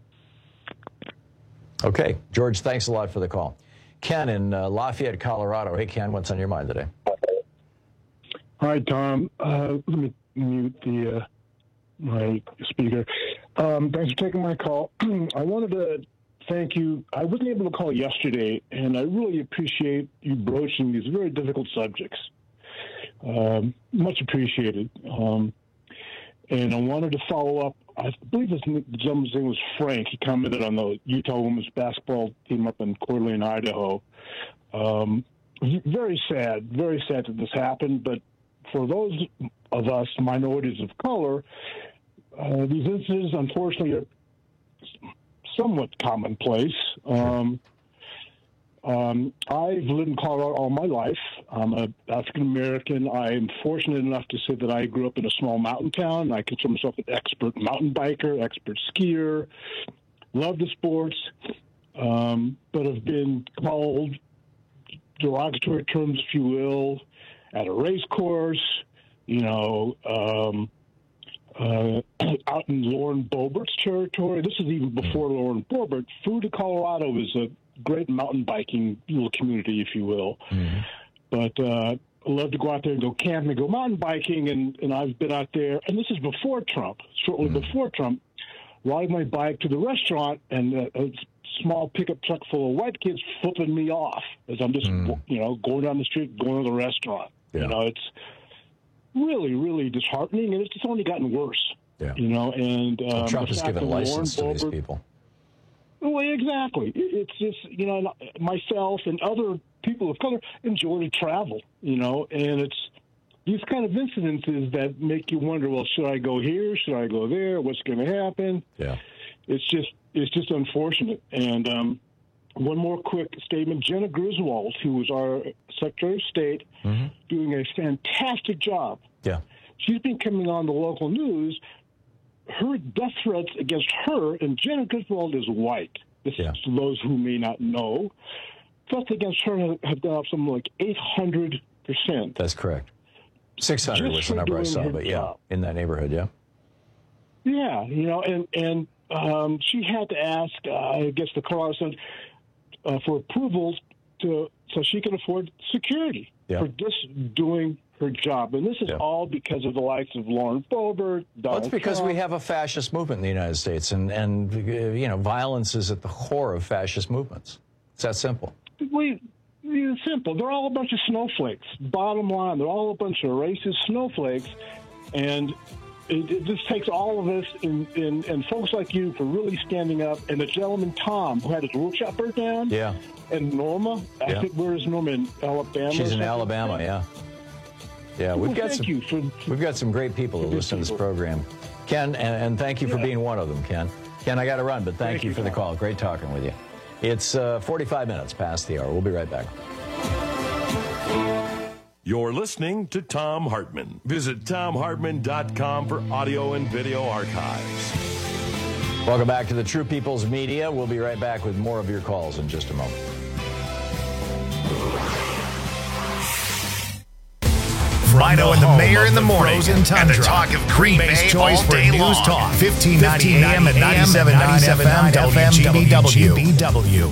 Okay, George, thanks a lot for the call. Ken in uh, Lafayette, Colorado. Hey, Ken, what's on your mind today?
Hi, Tom. Uh, let me mute the uh, my speaker. Um, thanks for taking my call. I wanted to thank you. I wasn't able to call yesterday, and I really appreciate you broaching these very difficult subjects. Um, much appreciated. Um, and I wanted to follow up. I believe his, the gentleman's name was Frank. He commented on the Utah women's basketball team up in Coeur d'Alene, Idaho. Um, very sad, very sad that this happened, but for those of us, minorities of color, uh, these incidents, unfortunately, are somewhat commonplace. Um, um, I've lived in Colorado all my life. I'm an African-American. I'm fortunate enough to say that I grew up in a small mountain town. I consider myself an expert mountain biker, expert skier, love the sports, um, but have been called derogatory terms, if you will, at a race course, you know, um, uh, out in Lauren Boebert's territory. This is even before Lauren Boebert. Fruita, Colorado is a great mountain biking little community, if you will.
Mm-hmm.
But uh, I love to go out there and go camping and go mountain biking, and, and I've been out there, and this is before Trump, shortly mm-hmm. before Trump, riding my bike to the restaurant, and uh, a small pickup truck full of white kids flipping me off as I'm just, mm. you know, going down the street, going to the restaurant.
Yeah.
You know, it's really, really disheartening, and it's just only gotten worse.
Yeah.
You know, and um,
well, Trump has given license to these people.
Well, exactly. It's just, you know, myself and other people of color enjoy to travel, you know, and it's these kind of incidences that make you wonder, well, should I go here? Should I go there? What's going to happen?
Yeah.
It's just, it's just unfortunate. And um, one more quick statement. Jenna Griswold, who was our Secretary of State, mm-hmm. doing a fantastic job.
Yeah.
She's been coming on the local news. Her death threats against her, and Jenna Griswold is white. This yeah. is to those who may not know. Threats against her have, have gone up something like eight hundred percent.
That's correct. six hundred was the number I saw, but yeah, job. in that neighborhood, yeah.
Yeah, you know, and, and um, she had to ask, uh, I guess, the Colorado Senate uh, for approvals to so she can afford security yeah. for just doing her job. And this is yeah. all because of the likes of Lauren Boebert, Donald
Well, it's because
Trump.
we have a fascist movement in the United States, and, and uh, you know, violence is at the core of fascist movements. It's that simple.
We, it's simple. They're all a bunch of snowflakes. Bottom line, they're all a bunch of racist snowflakes, and it, it just takes all of us and, and, and folks like you for really standing up. And the gentleman, Tom, who had his workshop burnt down,
yeah.
and Norma, I
yeah.
think, where is Norma, in Alabama?
She's in Alabama, yeah. Yeah, we've
well,
got some.
You for,
we've got some great people who listen to this program, Ken, and, and thank you for yeah. being one of them, Ken. Ken, I got to run, but thank, thank you for the call. Great talking with you. It's uh, forty-five minutes past the hour. We'll be right back.
You're listening to Thom Hartmann. Visit Thom Hartmann dot com for audio and video archives.
Welcome back to the True People's Media. We'll be right back with more of your calls in just a moment.
Rhino and the Mayor in the morning, and the talk of Green Bay's choice for news talk. fifteen ninety A M and ninety-seven point nine F M W G B W.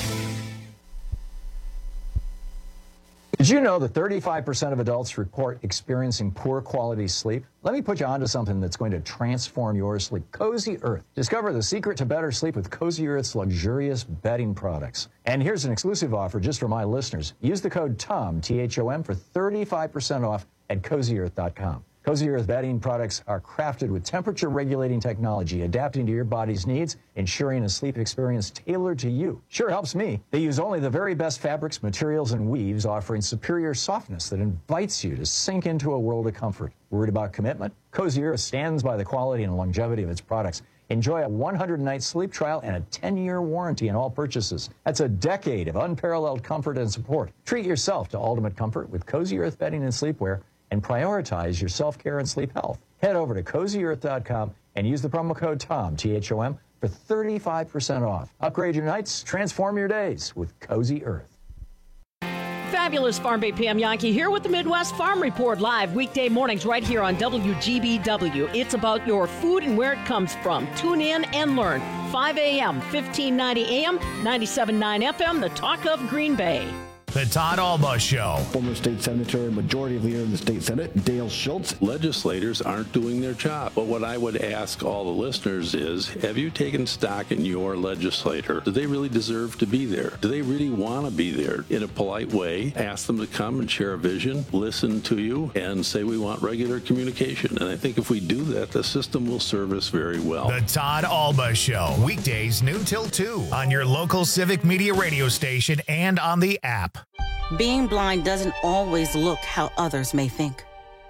Did you know that thirty-five percent of adults report experiencing poor quality sleep? Let me put you onto something that's going to transform your sleep. Cozy Earth. Discover the secret to better sleep with Cozy Earth's luxurious bedding products. And here's an exclusive offer just for my listeners. Use the code THOM, T H O M, for thirty-five percent off at cozy earth dot com. Cozy Earth bedding products are crafted with temperature-regulating technology, adapting to your body's needs, ensuring a sleep experience tailored to you. Sure helps me. They use only the very best fabrics, materials, and weaves, offering superior softness that invites you to sink into a world of comfort. Worried about commitment? Cozy Earth stands by the quality and longevity of its products. Enjoy a one hundred night sleep trial and a ten year warranty on all purchases. That's a decade of unparalleled comfort and support. Treat yourself to ultimate comfort with Cozy Earth bedding and sleepwear, and prioritize your self-care and sleep health. Head over to cozy earth dot com and use the promo code THOM, T H O M, for thirty-five percent off. Upgrade your nights, transform your days with Cozy Earth.
Fabulous Farm Bay P M Yankee here with the Midwest Farm Report, live weekday mornings right here on W G B W. It's about your food and where it comes from. Tune in and learn. five A M, fifteen ninety A M, ninety-seven point nine F M, the talk of Green Bay.
The Todd Alba Show.
Former state senator, majority leader in the state senate, Dale Schultz.
Legislators aren't doing their job. But what I would ask all the listeners is, have you taken stock in your legislator? Do they really deserve to be there? Do they really want to be there? In a polite way, ask them to come and share a vision, listen to you, and say we want regular communication. And I think if we do that, the system will serve us very well.
The Todd Alba Show. Weekdays noon till two on your local Civic Media radio station and on the app.
Being blind doesn't always look how others may think.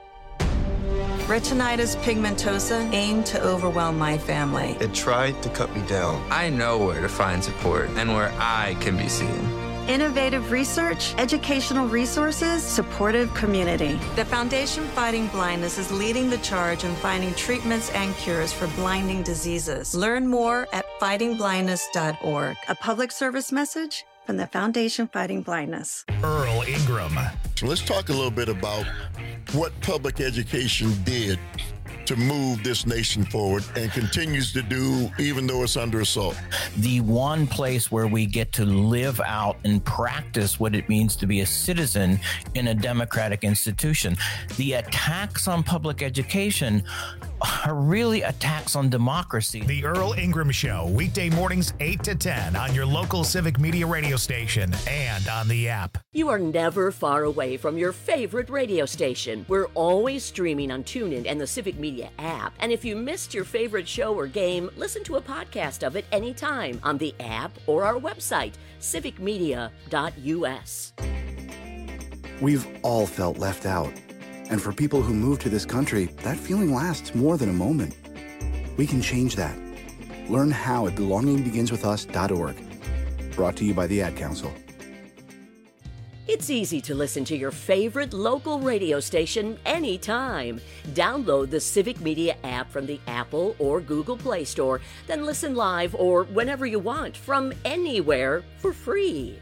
Retinitis pigmentosa aimed to overwhelm my family.
It tried to cut me down. I know where to find support and where I can be seen.
Innovative research, educational resources, supportive community. The Foundation Fighting Blindness is leading the charge in finding treatments and cures for blinding diseases. Learn more at fighting blindness dot org. A public service message from the Foundation Fighting Blindness.
Earl Ingram.
So let's talk a little bit about what public education did to move this nation forward and continues to do, even though it's under assault.
The one place where we get to live out and practice what it means to be a citizen in a democratic institution. The attacks on public education are really a tax on democracy.
The Earl Ingram Show, weekday mornings eight to ten on your local Civic Media radio station and on the app.
You are never far away from your favorite radio station. We're always streaming on TuneIn and the Civic Media app. And if you missed your favorite show or game, listen to a podcast of it anytime on the app or our website, civic media dot u s.
We've all felt left out. And for people who move to this country, that feeling lasts more than a moment. We can change that. Learn how at belonging begins with us dot org. Brought to you by the Ad Council.
It's easy to listen to your favorite local radio station anytime. Download the Civic Media app from the Apple or Google Play Store, then listen live or whenever you want from anywhere for free.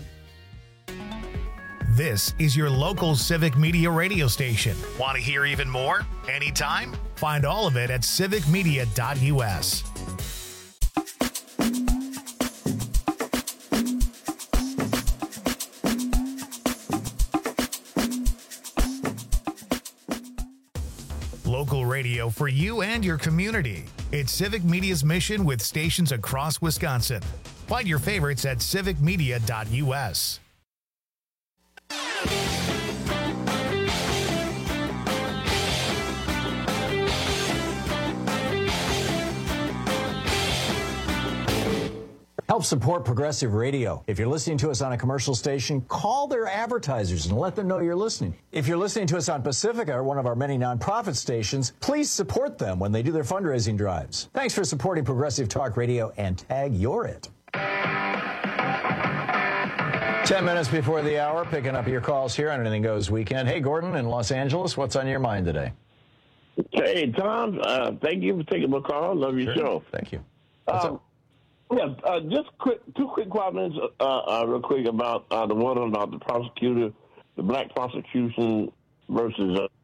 This is your local Civic Media radio station. Want to hear even more? Anytime? Find all of it at civic media dot u s. Local radio for you and your community. It's Civic Media's mission with stations across Wisconsin. Find your favorites at civic media dot u s.
Help support Progressive Radio. If you're listening to us on a commercial station, call their advertisers and let them know you're listening. If you're listening to us on Pacifica, one of our many nonprofit stations, please support them when they do their fundraising drives. Thanks for supporting Progressive Talk Radio and tag You're It. Ten minutes before the hour, picking up your calls here on Anything Goes Weekend. Hey, Gordon in Los Angeles, what's on your mind today?
Hey, Tom, uh, thank you for taking my call. Love your
Sure.
show.
Thank you. What's
Um,
up?
Yeah, uh, just quick, two quick comments, uh, uh, real quick about uh, the one about the prosecutor, the black prosecution versus. Uh,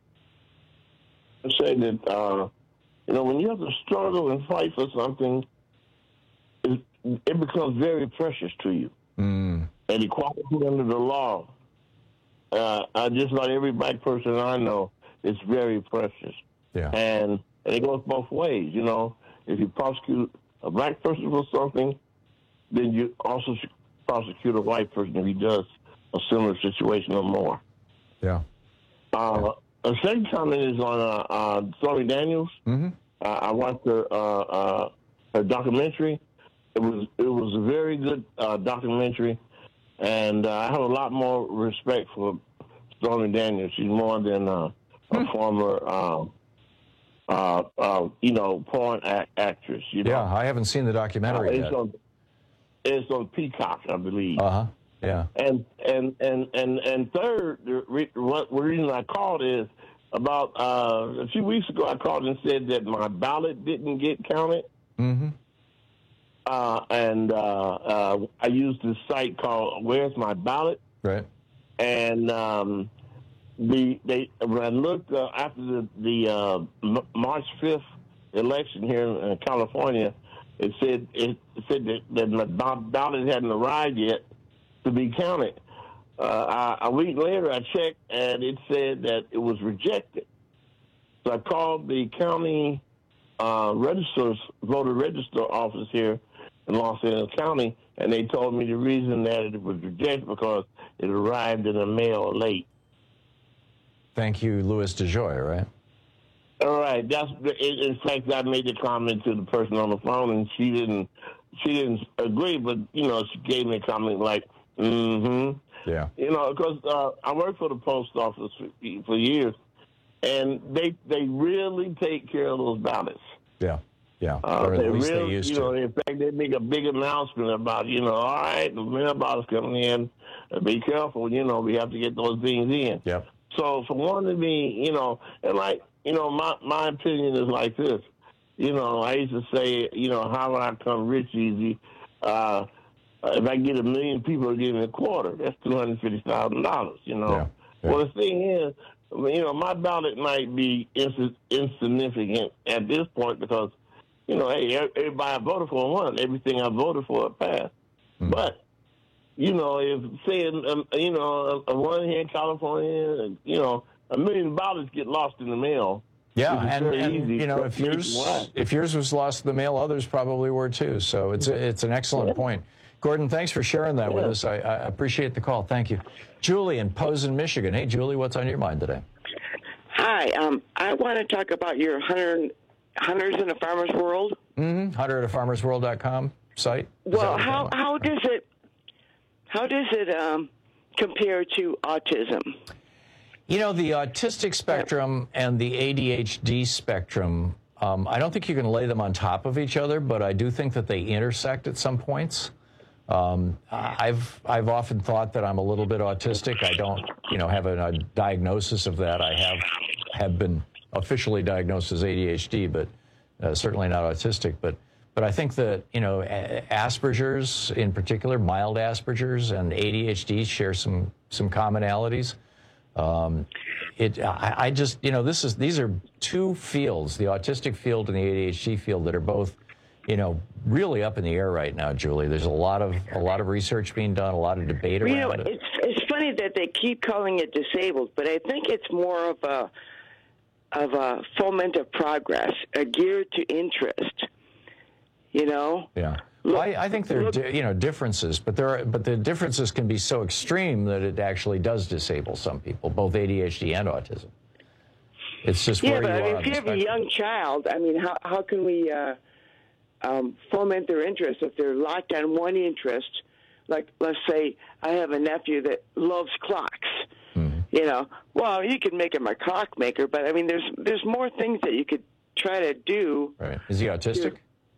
I say that uh, you know when you have to struggle and fight for something, it, it becomes very precious to you.
Mm.
And equality under the law, uh, I just like every black person I know, it's very precious.
Yeah.
And and it goes both ways. You know, if you prosecute a black person for something, then you also should prosecute a white person if he does a similar situation or more.
Yeah.
Uh, the second comment is on uh, uh, Stormy Daniels.
Mm-hmm.
Uh, I watched her, uh, uh, her documentary. It was it was a very good uh, documentary, and uh, I have a lot more respect for Stormy Daniels. She's more than uh, a former. Uh, Uh, uh, you know, porn act- actress. You know?
Yeah, I haven't seen the documentary
uh, it's
yet.
On, it's on Peacock, I believe.
Uh huh. Yeah.
And and and and and third, the re- what the reason I called is about uh, a few weeks ago. I called and said that my ballot didn't get counted.
Mm-hmm.
Uh, and uh, uh, I used this site called Where's My Ballot?
Right.
And um, The they when I looked uh, after the the uh, M- March fifth election here in, in California, it said it said that, that my ballot hadn't arrived yet to be counted. Uh, I, a week later, I checked and it said that it was rejected. So I called the county uh, registers voter register office here in Los Angeles County, and they told me the reason that it was rejected because it arrived in the mail late.
Thank you, Louis DeJoy, right?
All right. That's in fact, I made the comment to the person on the phone, and she didn't. She didn't agree, but you know, she gave me a comment like, "Mm-hmm."
Yeah.
You know, because uh, I worked for the post office for, for years, and they they really take care of those ballots.
Yeah. Yeah.
Uh,
or
they
at least
really,
they used
you
to.
know, in fact, they make a big announcement about, you know, all right, the mailbox coming in. Uh, be careful, you know, we have to get those things in.
Yeah.
So for one to be, you know, and like, you know, my, my opinion is like this. You know, I used to say, you know, how would I come rich easy? Uh, if I get a million people to give me a quarter, that's two hundred fifty thousand dollars, you know.
Yeah. Yeah.
Well, the thing is, you know, my ballot might be ins- insignificant at this point because, you know, hey, everybody I voted for won. Everything I voted for passed.
Mm. But,
you know, if, say, um, you know, a one here in California, you know, a million dollars get lost in the mail,
Yeah,
It's
and,
very
and
easy
you know,
for
if yours
nationwide.
if yours was lost in the mail, others probably were too. So it's a, it's an excellent point. Gordon, thanks for sharing that with us. I, I appreciate the call. Thank you. Julie in Posen, Michigan. Hey, Julie, what's on your mind today?
Hi, um, I want to talk about your hunter, Hunters in a Farmer's World.
Mm-hmm. hunter at a farmers world dot com site. Is
Well,
that
how how does it how does it um, compare to autism?
You know, the autistic spectrum and the A D H D spectrum, um, I don't think you can lay them on top of each other, but I do think that they intersect at some points. Um, I've I've often thought that I'm a little bit autistic. I don't, you know, have a, a diagnosis of that. I have have been officially diagnosed as A D H D, but uh, certainly not autistic. But but I think that, you know, Asperger's in particular, mild Asperger's and A D H D share some some commonalities. Um, it I, I just, you know, this is these are two fields, the autistic field and the A D H D field, that are both, you know, really up in the air right now, Julie. There's a lot of a lot of research being done, a lot of debate around
You know,
it.
it's it's funny that they keep calling it disabled, but I think it's more of a of a foment of progress, a gear to interest. You know.
Yeah. Well, I, I think there are di- you know differences, but there are, but the differences can be so extreme that it actually does disable some people, both A D H D and autism. It's just
Yeah,
where
but
you
I
are
mean,
on
if
the
you have a
spectrum.
young child, I mean, how how can we uh, um, foment their interest if they're locked on one interest? Like, let's say I have a nephew that loves clocks.
Mm-hmm.
You know, well, you could make him a clockmaker, but I mean, there's there's more things that you could try to do.
Right? Is he autistic?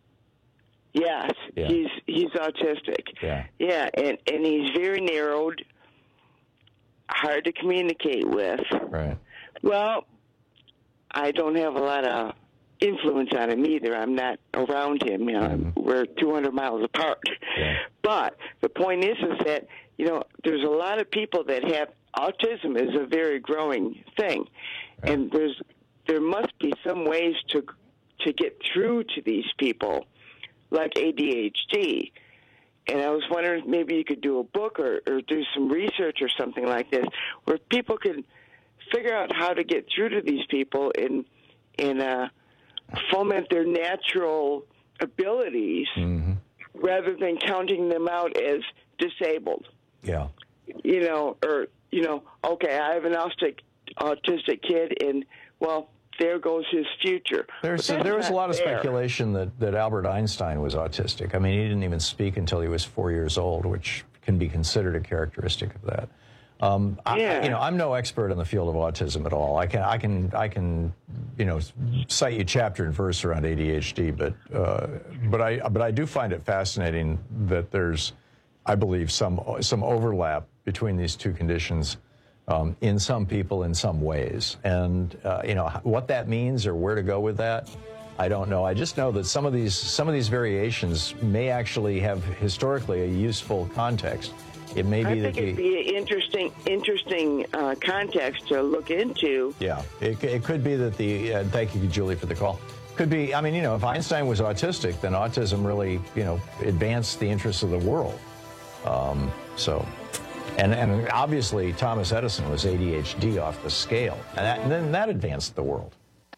Yes,
Yeah.
he's he's autistic.
Yeah.
Yeah, and and he's very narrowed, hard to communicate with.
Right.
Well, I don't have a lot of influence on him either. I'm not around him. You know,
Mm-hmm.
we're two hundred miles apart.
Yeah.
But the point is, is that you know, there's a lot of people that have autism is a very growing thing,
Right.
and there's there must be some ways to to get through to these people, like A D H D. And I was wondering if maybe you could do a book or, or do some research or something like this, where people can figure out how to get through to these people and and uh, foment their natural abilities,
Mm-hmm.
rather than counting them out as disabled.
Yeah.
You know, or you know, okay, I have an autistic autistic kid, and well, there goes his future.
There's
But that's
there was a
not
lot of
fair.
speculation that, that Albert Einstein was autistic. I mean, he didn't even speak until he was four years old, which can be considered a characteristic of that. Um, I,
Yeah.
you know, I'm no expert in the field of autism at all. I can, I can, I can, you know, cite you chapter and verse around A D H D, but, uh, but I, but I do find it fascinating that there's, I believe, some some overlap between these two conditions um, in some people in some ways, and uh, you know what that means or where to go with that, I don't know. I just know that some of these some of these variations may actually have historically a useful context. It may be
I
that
think it'd
the
be an interesting, interesting uh, context to look into.
yeah, it, it could be that the uh, thank you, Julie, for the call. Could be. I mean, you know, if Einstein was autistic, then autism really, you know, advanced the interests of the world. Um, so, and and obviously Thomas Edison was A D H D off the scale, and, that, and then that advanced the world.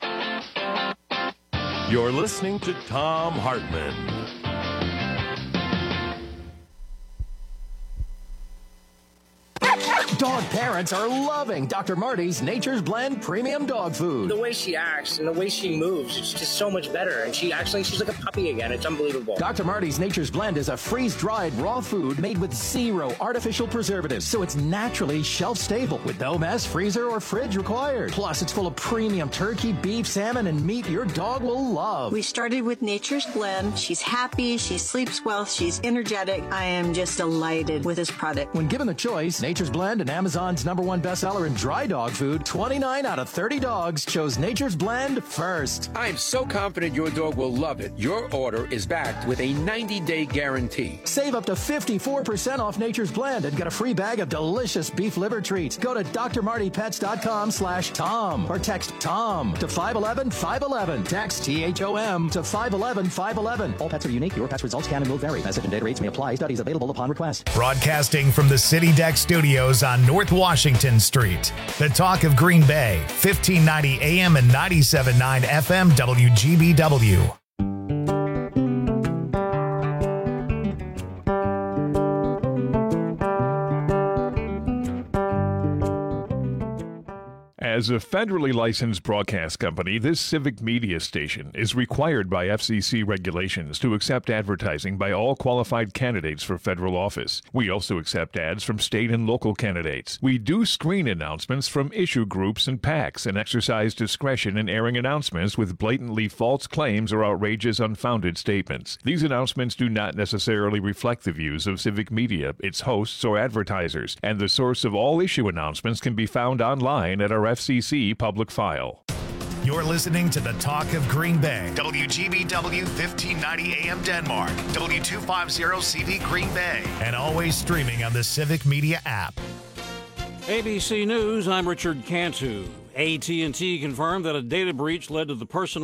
You're listening to Thom Hartmann.
Dog parents are loving Doctor Marty's Nature's Blend Premium Dog Food.
The way she acts and the way she moves, it's just so much better. And she actually, she's like a puppy again. It's unbelievable.
Doctor Marty's Nature's Blend is a freeze-dried raw food made with zero artificial preservatives, so it's naturally shelf-stable with no mess, freezer, or fridge required. Plus, it's full of premium turkey, beef, salmon, and meat your dog will love.
We started with Nature's Blend. She's happy, she sleeps well, she's energetic. I am just delighted with this product.
When given the choice, Nature's Blend and Amazon's number one bestseller in dry dog food, twenty-nine out of thirty dogs chose Nature's Blend first.
I am so confident your dog will love it. Your order is backed with a ninety-day guarantee.
Save up to fifty-four percent off Nature's Blend and get a free bag of delicious beef liver treats. Go to d r marty pets dot com slash Tom or text Tom to five one one five one one. Text T H O M to five one one five one one. All pets are unique. Your pet's results can and will vary. Message and data rates may apply. Studies available upon request.
Broadcasting from the City Deck Studios on on North Washington Street. The Talk of Green Bay, fifteen ninety A M and ninety-seven point nine F M W G B W.
As a federally licensed broadcast company, this civic media station is required by F C C regulations to accept advertising by all qualified candidates for federal office. We also accept ads from state and local candidates. We do screen announcements from issue groups and PACs and exercise discretion in airing announcements with blatantly false claims or outrageous, unfounded statements. These announcements do not necessarily reflect the views of civic media, its hosts, or advertisers, and the source of all issue announcements can be found online at our F C C public file.
You're listening to the Talk of Green Bay. W G B W fifteen ninety A M Denmark. W two fifty C V Green Bay. And always streaming on the Civic Media app.
A B C News, I'm Richard Cantu. A T and T confirmed that a data breach led to the personal